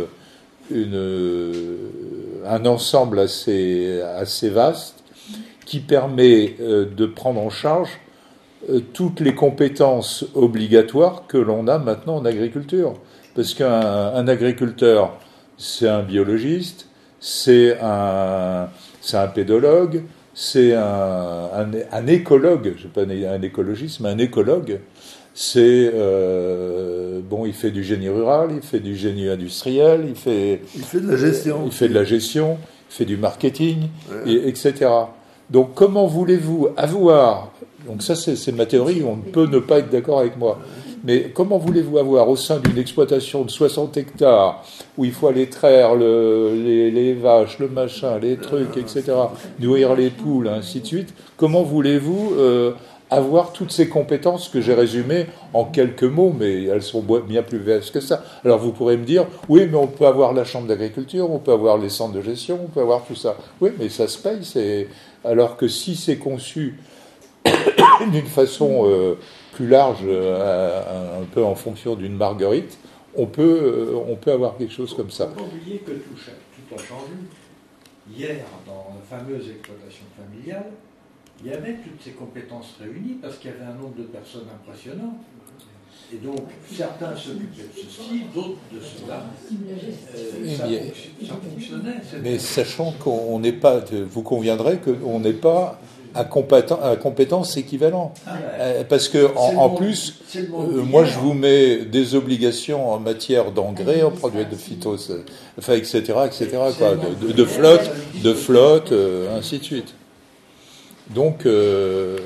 une, un ensemble assez, assez vaste qui permet euh, de prendre en charge euh, toutes les compétences obligatoires que l'on a maintenant en agriculture. Parce qu'un un agriculteur, c'est un biologiste, c'est un, c'est un pédologue, c'est un, un, un écologue, je ne sais pas un écologiste, mais un écologue. C'est euh, bon, il fait du génie rural, il fait du génie industriel, il fait, il fait de la gestion, il fait de la gestion, il fait du marketing, ouais. et, etc. Donc, comment voulez-vous avoir, donc ça c'est, c'est ma théorie, on ne peut ne pas être d'accord avec moi, mais comment voulez-vous avoir au sein d'une exploitation de soixante hectares où il faut aller traire le, les, les vaches, le machin, les trucs, et cetera, nourrir les poules, ainsi de suite, comment voulez-vous euh, avoir toutes ces compétences que j'ai résumées en quelques mots, mais elles sont bien plus vastes que ça. Alors vous pourrez me dire, oui, mais on peut avoir la chambre d'agriculture, on peut avoir les centres de gestion, on peut avoir tout ça. Oui, mais ça se paye, c'est... alors que si c'est conçu d'une façon euh, plus large, euh, un peu en fonction d'une marguerite, on peut, euh, on peut avoir quelque chose comme ça. Il ne faut pas oublier que tout, tout a changé. Hier, dans la fameuse exploitation familiale, il y avait toutes ces compétences réunies parce qu'il y avait un nombre de personnes impressionnant. Et donc, certains s'occupaient de ceci, d'autres de cela. Euh, ça, bien, ça fonctionnait. Mais sachant qu'on n'est pas, vous conviendrez qu'on n'est pas à, compéten, à compétences équivalentes. Ah ouais. Parce que, en, en plus, euh, moi je vous mets des obligations en matière d'engrais, en produits de phytos, enfin, et cetera, et cetera, quoi, de, de, de flotte, de flotte, euh, ainsi de suite. Donc, euh,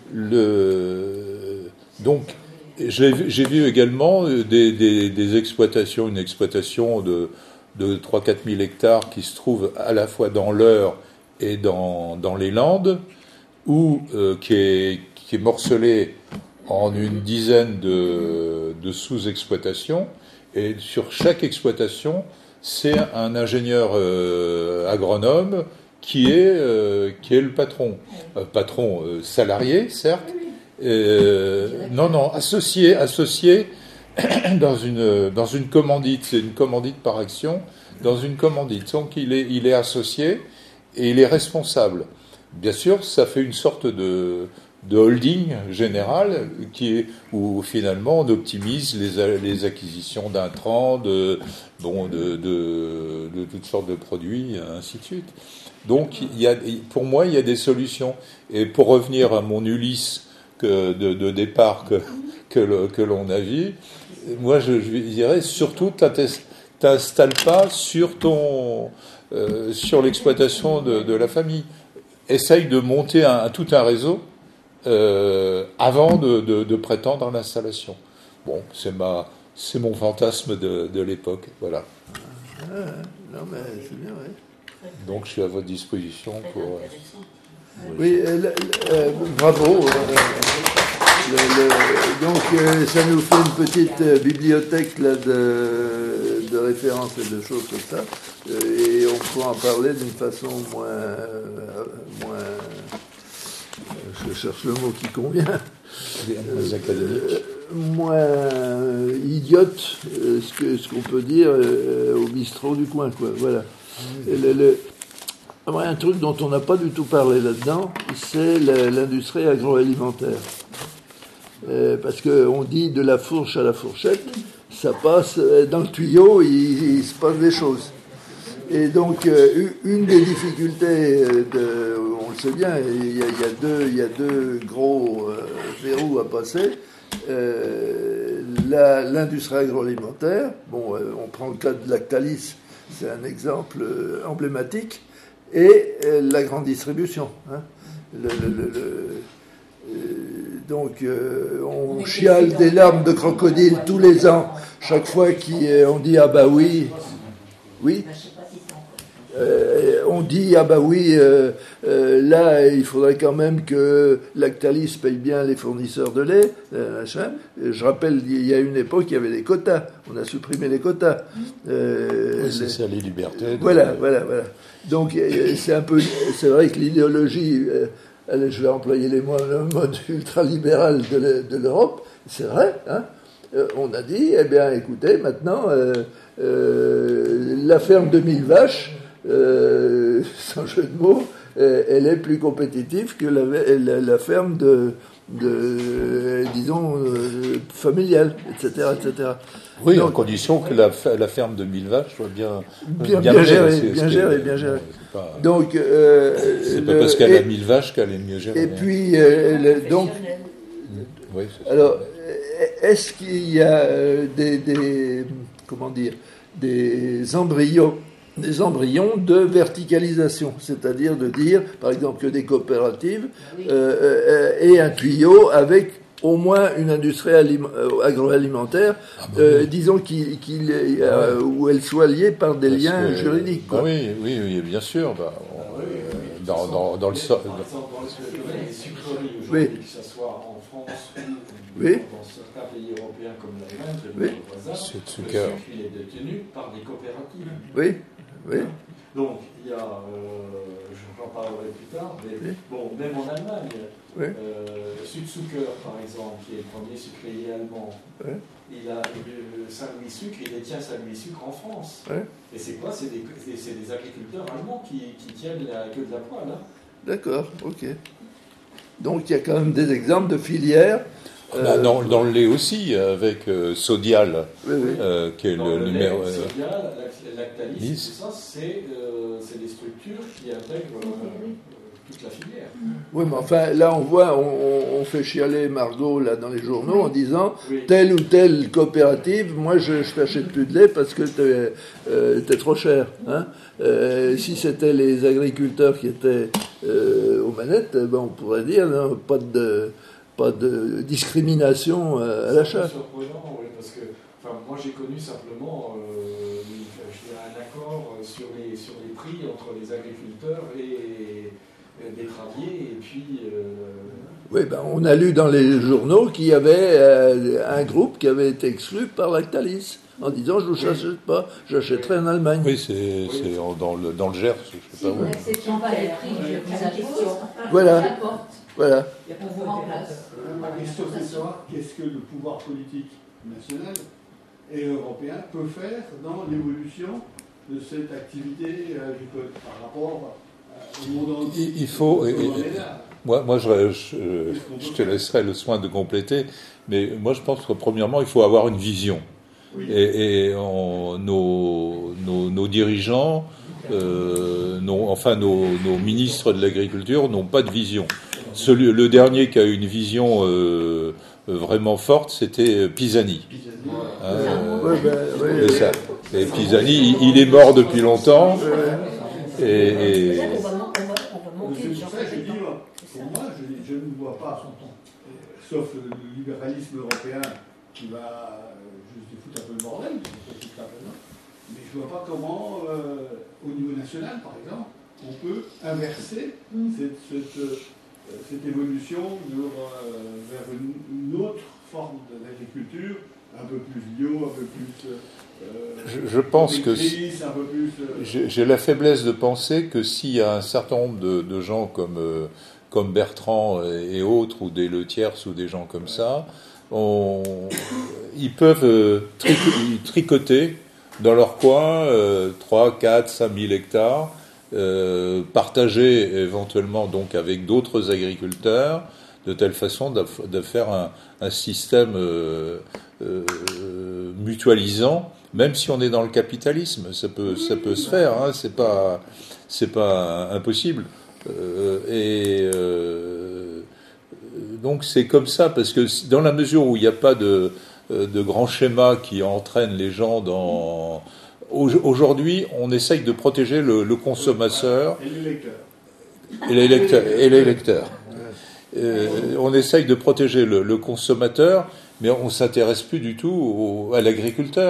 le, donc j'ai, j'ai vu également des, des, des exploitations, une exploitation de, de trois à quatre mille hectares qui se trouve à la fois dans l'Eure et dans, dans les Landes, où, euh, qui, est, qui est morcelée en une dizaine de, de sous-exploitations, et sur chaque exploitation, c'est un ingénieur euh, agronome qui est, euh, qui est le patron. Euh, patron euh, salarié, certes. Euh, non, non, associé, associé dans une, dans une commandite. C'est une commandite par action, dans une commandite. Donc il est, il est associé et il est responsable. Bien sûr, ça fait une sorte de, de holding général qui est, où finalement on optimise les, les acquisitions d'intrants, de, bon, de, de, de toutes sortes de produits, ainsi de suite. Donc, il y a, pour moi, il y a des solutions. Et pour revenir à mon Ulysse que, de, de départ que, que, le, que l'on a vu, moi, je, je dirais surtout, t'installes pas sur ton, euh, sur l'exploitation de, de la famille. Essaye de monter un, tout un réseau euh, avant de, de, de prétendre à l'installation. Bon, c'est ma, c'est mon fantasme de, de l'époque. Voilà. Ah, non, mais c'est bien, oui. Donc, je suis à votre disposition pour... Euh, oui, euh, euh, bravo. Euh, le, le, donc, euh, ça nous fait une petite euh, bibliothèque là, de, de références et de choses comme ça. Euh, et on pourra en parler d'une façon moins... Euh, moins euh, je cherche le mot qui convient. Les académiques. Euh, moins idiote, euh, ce, que, ce qu'on peut dire euh, au bistrot du coin, quoi. Voilà. Le, le, un truc dont on n'a pas du tout parlé là-dedans, c'est la, l'industrie agroalimentaire. Euh, parce qu'on dit de la fourche à la fourchette, ça passe dans le tuyau, il, il se passe des choses. Et donc, euh, une des difficultés, de, on le sait bien, il y a, il y a, deux, il y a deux gros euh, verrous à passer. Euh, la, l'industrie agroalimentaire, bon, euh, on prend le cas de Lactalis, c'est un exemple euh, emblématique, et euh, la grande distribution. Hein. Le, le, le, le, euh, donc, euh, on chiale des larmes de crocodile tous les ans, chaque fois qu'on dit « Ah bah oui ». Oui. Euh, on dit, ah bah oui, euh, euh, là, il faudrait quand même que Lactalis paye bien les fournisseurs de lait, euh, machin. Je rappelle, il y a une époque, il y avait des quotas. On a supprimé les quotas. Euh, Oui, c'est les... ça, les libertés. De... Voilà, voilà, voilà. Donc, c'est un peu, c'est vrai que l'idéologie, euh, allez, je vais employer les mots, le mode ultralibéral de, de l'Europe, c'est vrai, hein. Euh, on a dit, eh bien, écoutez, maintenant, euh, euh, la ferme de mille vaches, euh, sans jeu de mots, euh, elle est plus compétitive que la, la, la ferme de, de euh, disons, euh, familiale, et cetera, et cetera. Oui, donc, en condition que la, la ferme de mille vaches soit bien, bien, bien, bien gérée, bien gérée, bien gérée. Pas, donc, euh, c'est pas parce qu'elle et, a mille vaches qu'elle est mieux gérée. Et puis, euh, le, donc, oui, alors, est-ce qu'il y a des, des comment dire, des embryons, des embryons de verticalisation, c'est-à-dire de dire, par exemple, que des coopératives oui. euh, euh, aient un tuyau avec au moins une industrie alim- agroalimentaire, ah bah euh, oui. disons qu'il, qu'il, euh, ouais. où elle soit liée par des Parce liens que, juridiques. Quoi. Bah oui, oui, oui, bien sûr. Bah, on, ah oui, oui, oui. Dans, dans, dans le so- Par exemple, dans le domaine des sucreries aujourd'hui, oui. que ce soit en France ou oui. dans certains pays européens comme l'Allemagne, oui. le voisin, c'est le sucre, il est détenu par des coopératives. Oui, oui. Donc, il y a, euh, j'en parlerai plus tard, mais oui. bon, même en Allemagne, oui. euh, Südzucker, par exemple, qui est le premier sucrier allemand, oui. il a le Saint-Louis Sucre, il détient Saint-Louis Sucre en France. Oui. Et c'est quoi? C'est des, c'est des agriculteurs allemands qui, qui tiennent la queue de la poêle. Hein. D'accord, ok. Donc, il y a quand même des exemples de filières. Euh, dans, dans le lait aussi, avec euh, Sodial, oui, oui. Euh, qui est dans le, le numéro. Lait, Sodial, Lactalis, tout ça, c'est, euh, c'est des structures qui intègrent euh, toute la filière. Oui, mais enfin, là, on voit, on, on fait chialer Margot là, dans les journaux en disant oui. telle ou telle coopérative, moi, je ne t'achète plus de lait parce que t'es, euh, t'es trop cher. Hein euh, si c'était les agriculteurs qui étaient euh, aux manettes, ben, on pourrait dire non, pas de... pas de discrimination à l'achat. C'est surprenant, oui, parce que enfin, moi j'ai connu simplement euh, je dirais, un accord sur les, sur les prix entre les agriculteurs et les betteraviers et puis... Euh... Oui, ben, on a lu dans les journaux qu'il y avait euh, un groupe qui avait été exclu par Lactalis en disant je ne vous achète pas, j'achèterai en Allemagne. Oui, c'est, oui. c'est dans, le, dans le Gers, je ne sais pas où. C'est pas les prix, je vous question. Voilà. Voilà. Il y a pour vous en place. Ma question c'est de savoir qu'est-ce que le pouvoir politique national et européen peut faire dans l'évolution de cette activité agricole par rapport au monde entier. Il, il faut. Et, et, moi, moi je, je, je te laisserai le soin de compléter, mais moi je pense que premièrement, il faut avoir une vision. Oui. Et, et on, nos, nos, nos dirigeants, euh, nos, enfin nos, nos ministres de l'agriculture n'ont pas de vision. Celui, le dernier qui a eu une vision euh, vraiment forte, c'était Pisani. Pisani. Euh, ouais, ben, ouais, ça. Et Pisani, il, il est mort depuis longtemps. Et, et... C'est pour ça que je dis, pour moi, je, je ne vois pas, sauf le libéralisme européen qui va juste foutre un peu le bordel, mais je ne vois pas comment, euh, au niveau national, par exemple, on peut inverser cette, cette cette évolution vers, euh, vers une, une autre forme d'agriculture, un peu plus bio, un peu plus... Euh, je, je pense que un peu plus, euh... j'ai, j'ai la faiblesse de penser que s'il y a un certain nombre de, de gens comme, euh, comme Bertrand et, et autres, ou des Le Thiers, ou des gens comme ça, on, ils peuvent euh, tric- tricoter dans leur coin euh, trois, quatre, cinq mille hectares, Euh, partager éventuellement donc avec d'autres agriculteurs de telle façon de, de faire un, un système euh, euh, mutualisant, même si on est dans le capitalisme, ça peut ça peut se faire, hein, c'est pas c'est pas impossible. Euh, et euh, donc c'est comme ça parce que dans la mesure où il n'y a pas de de grands schémas qui entraînent les gens dans Aujourd'hui, on essaye de protéger le, le consommateur et les lecteurs. Et les lecteurs. Et les lecteurs. Euh, on essaye de protéger le, le consommateur, mais on ne s'intéresse plus du tout au, à l'agriculteur.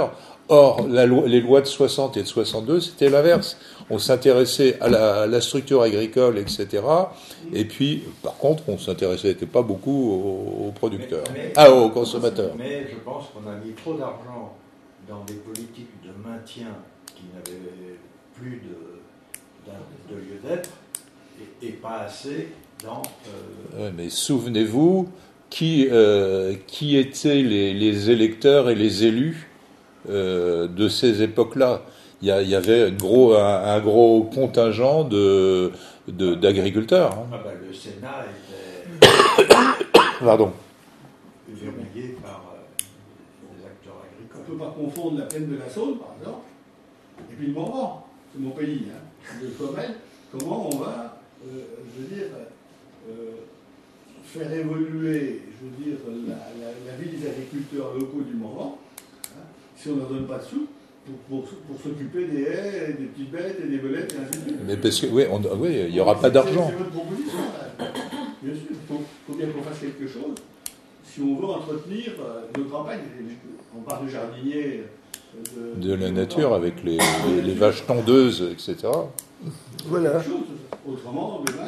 Or, la loi, les lois de soixante et de soixante-deux, c'était l'inverse. On s'intéressait à la, à la structure agricole, et cetera. Et puis, par contre, on s'intéressait pas beaucoup aux, aux producteurs, mais, mais, ah, aux consommateurs. Mais je pense qu'on a mis trop d'argent dans des politiques de maintien qui n'avaient plus de, de, de lieu d'être, et, et pas assez dans... Euh... Ouais, mais souvenez-vous, qui, euh, qui étaient les, les électeurs et les élus euh, de ces époques-là? Il y, a, il y avait un gros, un, un gros contingent de, de, d'agriculteurs. Hein. Ah ben, le Sénat était Pardon. verrouillé par euh, les acteurs agricoles. On ne peut pas confondre la plaine de la Saône, par exemple, et puis le Morvan. C'est mon pays, hein, de Comel. Comment on va, euh, je veux dire, euh, faire évoluer, je veux dire, la, la, la vie des agriculteurs locaux du Morvan, hein, si on ne leur donne pas de sous pour, pour, pour s'occuper des haies, des petites bêtes et des belettes et ainsi de suite. Mais parce que, oui, on, oui, il n'y aura pas d'argent. C'est, c'est votre proposition, là. Bien sûr, il faut, faut bien qu'on fasse quelque chose si on veut entretenir euh, nos campagnes. On parle de jardiniers. De, de la nature avec les, les, les vaches tondeuses, et cetera. Voilà. Autrement, demain,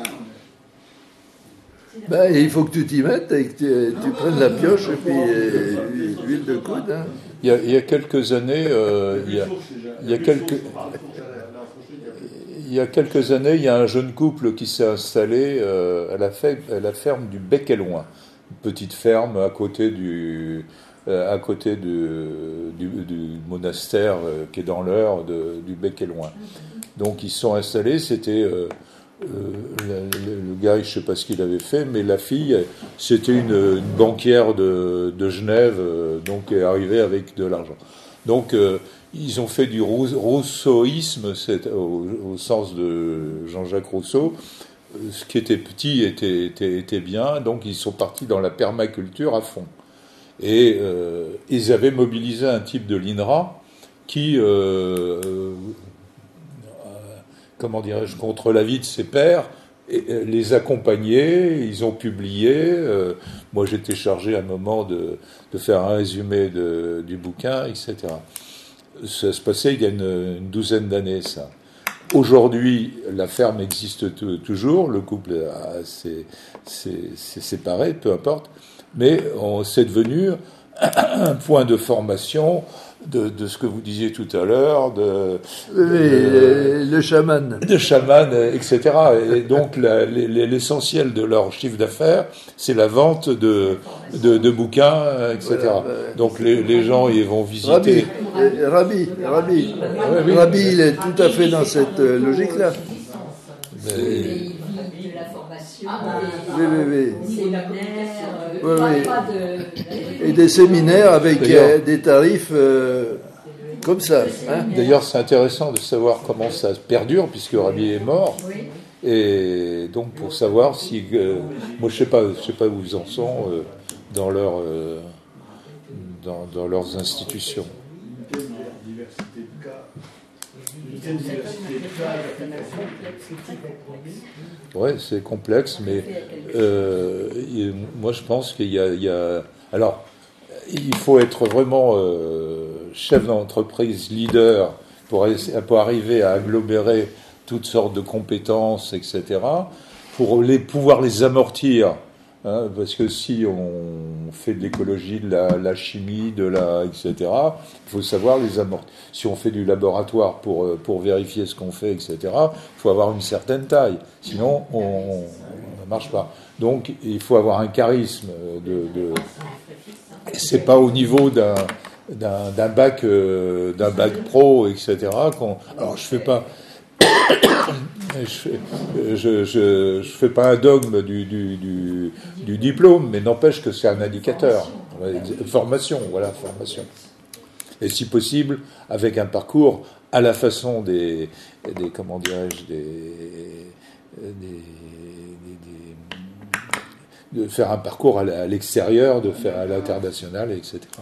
ben, il faut que tu t'y mettes et que tu, tu prennes la pioche et puis euh, l'huile de coude. Hein. Il, y a, il y a quelques années, euh, il, y a, il, y a quelques, il y a quelques années, il y a un jeune couple qui s'est installé euh, à, la fe- à la ferme du Bec et Loin, une petite ferme à côté du, euh, à côté du, du, du monastère euh, qui est dans l'Eure de, du Bec et Loin. Donc ils se sont installés, c'était euh, euh, le, le, le gars, je ne sais pas ce qu'il avait fait, mais la fille, c'était une, une banquière de, de Genève, euh, donc est arrivée avec de l'argent. Donc euh, ils ont fait du rousseauisme, c'est, au, au sens de Jean-Jacques Rousseau. Ce qui était petit était, était, était bien, donc ils sont partis dans la permaculture à fond. Et euh, ils avaient mobilisé un type de l'I N R A qui, euh, euh, comment dirais-je, contre l'avis de ses pairs, et, euh, les accompagnait, ils ont publié. Euh, moi, j'étais chargé à un moment de, de faire un résumé de, du bouquin, et cetera. Ça se passait il y a une, une douzaine d'années, ça. Aujourd'hui, la ferme existe t- toujours, le couple a, s'est, s'est, s'est séparé, peu importe, mais on, c'est devenu un point de formation de, de ce que vous disiez tout à l'heure, de, oui, de, le chaman, de chaman, et cetera. Et donc la, les, l'essentiel de leur chiffre d'affaires, c'est la vente de, de, de bouquins, et cetera. Voilà, ouais. Donc les, les gens ils vont visiter. Rabbi, Rabbi, Rabbi, ouais, oui. Rabbi, il est tout à fait dans cette euh, logique-là. Mais... de la formation, ah, oui, oui, oui. Des séminaires, oui, oui. Pas de... et des séminaires avec euh, des tarifs euh, comme ça. Hein. D'ailleurs, c'est intéressant de savoir comment ça perdure, puisque Rabbi est mort. Oui. Et donc, pour savoir si... Euh, moi, je ne sais pas, je sais pas où ils en sont euh, dans, leur, euh, dans, dans leurs institutions. Ouais, c'est complexe, mais euh, moi je pense qu'il y a, il y a... Alors, il faut être vraiment euh, chef d'entreprise, leader, pour, pour arriver à agglomérer toutes sortes de compétences, et cetera, pour les, pouvoir les amortir. Hein, parce que si on fait de l'écologie, de la, la chimie, de la, et cetera, il faut savoir les amortir. Si on fait du laboratoire pour, pour vérifier ce qu'on fait, et cetera, il faut avoir une certaine taille. Sinon, on ne marche pas. Donc, il faut avoir un charisme. De, de... C'est pas au niveau d'un, d'un, d'un bac, euh, d'un bac pro, et cetera. Qu'on... Alors, je fais pas. Je, je, je, je fais pas un dogme du, du, du, du diplôme, mais n'empêche que c'est un indicateur. Formation, voilà, formation. Et si possible, avec un parcours à la façon des, des comment dirais-je, des, des, des, des de faire un parcours à l'extérieur, de faire à l'international, et cetera.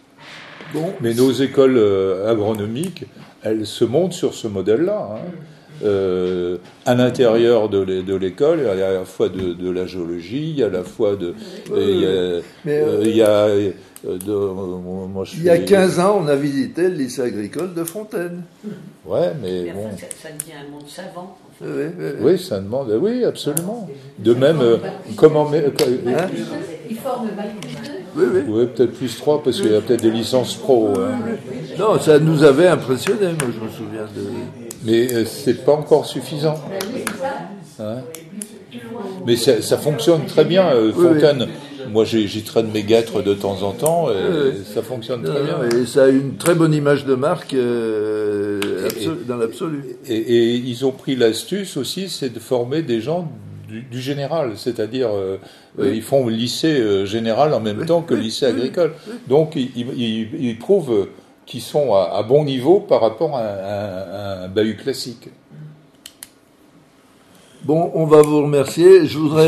Bon, mais nos écoles agronomiques, elles se montent sur ce modèle-là. Hein. euh, à l'intérieur de, l'é- de l'école, il y a à la fois de, de la géologie, il y a à la fois de... Oui, il y a, oui. Mais, euh, euh, il y a, euh, de, moi, je Il y a suis- quinze ans, on a visité le lycée agricole de Fontaine. Ouais, mais Mais bon... enfin, ça, ça devient un monde savant. en fait. Oui, oui, oui. Oui, ça demande... Oui, absolument. De même, euh, comment... mais- Hein? Ils forment bac plus deux. Oui, oui. Oui, peut-être plus trois, parce qu'il y a peut-être des licences pro. Hein. Non, ça nous avait impressionné, moi je me souviens de... Mais euh, c'est pas encore suffisant. Ben oui, c'est ça. Hein. Mais ça, ça fonctionne très bien, euh, Oui, Fontaine. Moi, j'y j'y traîne mes guêtres de temps en temps, et Oui, oui. ça fonctionne Non, très non, bien. et ça a une très bonne image de marque euh, Et- absolu- dans l'absolu. Et, et ils ont pris l'astuce aussi, c'est de former des gens du, du général, c'est-à-dire euh, Oui. euh, ils font le lycée euh, général en même Oui, temps que le oui, lycée oui, agricole. Donc ils, ils, ils prouvent qu'ils sont à, à bon niveau par rapport à, à- à un bahut classique. Bon, on va vous remercier. Je voudrais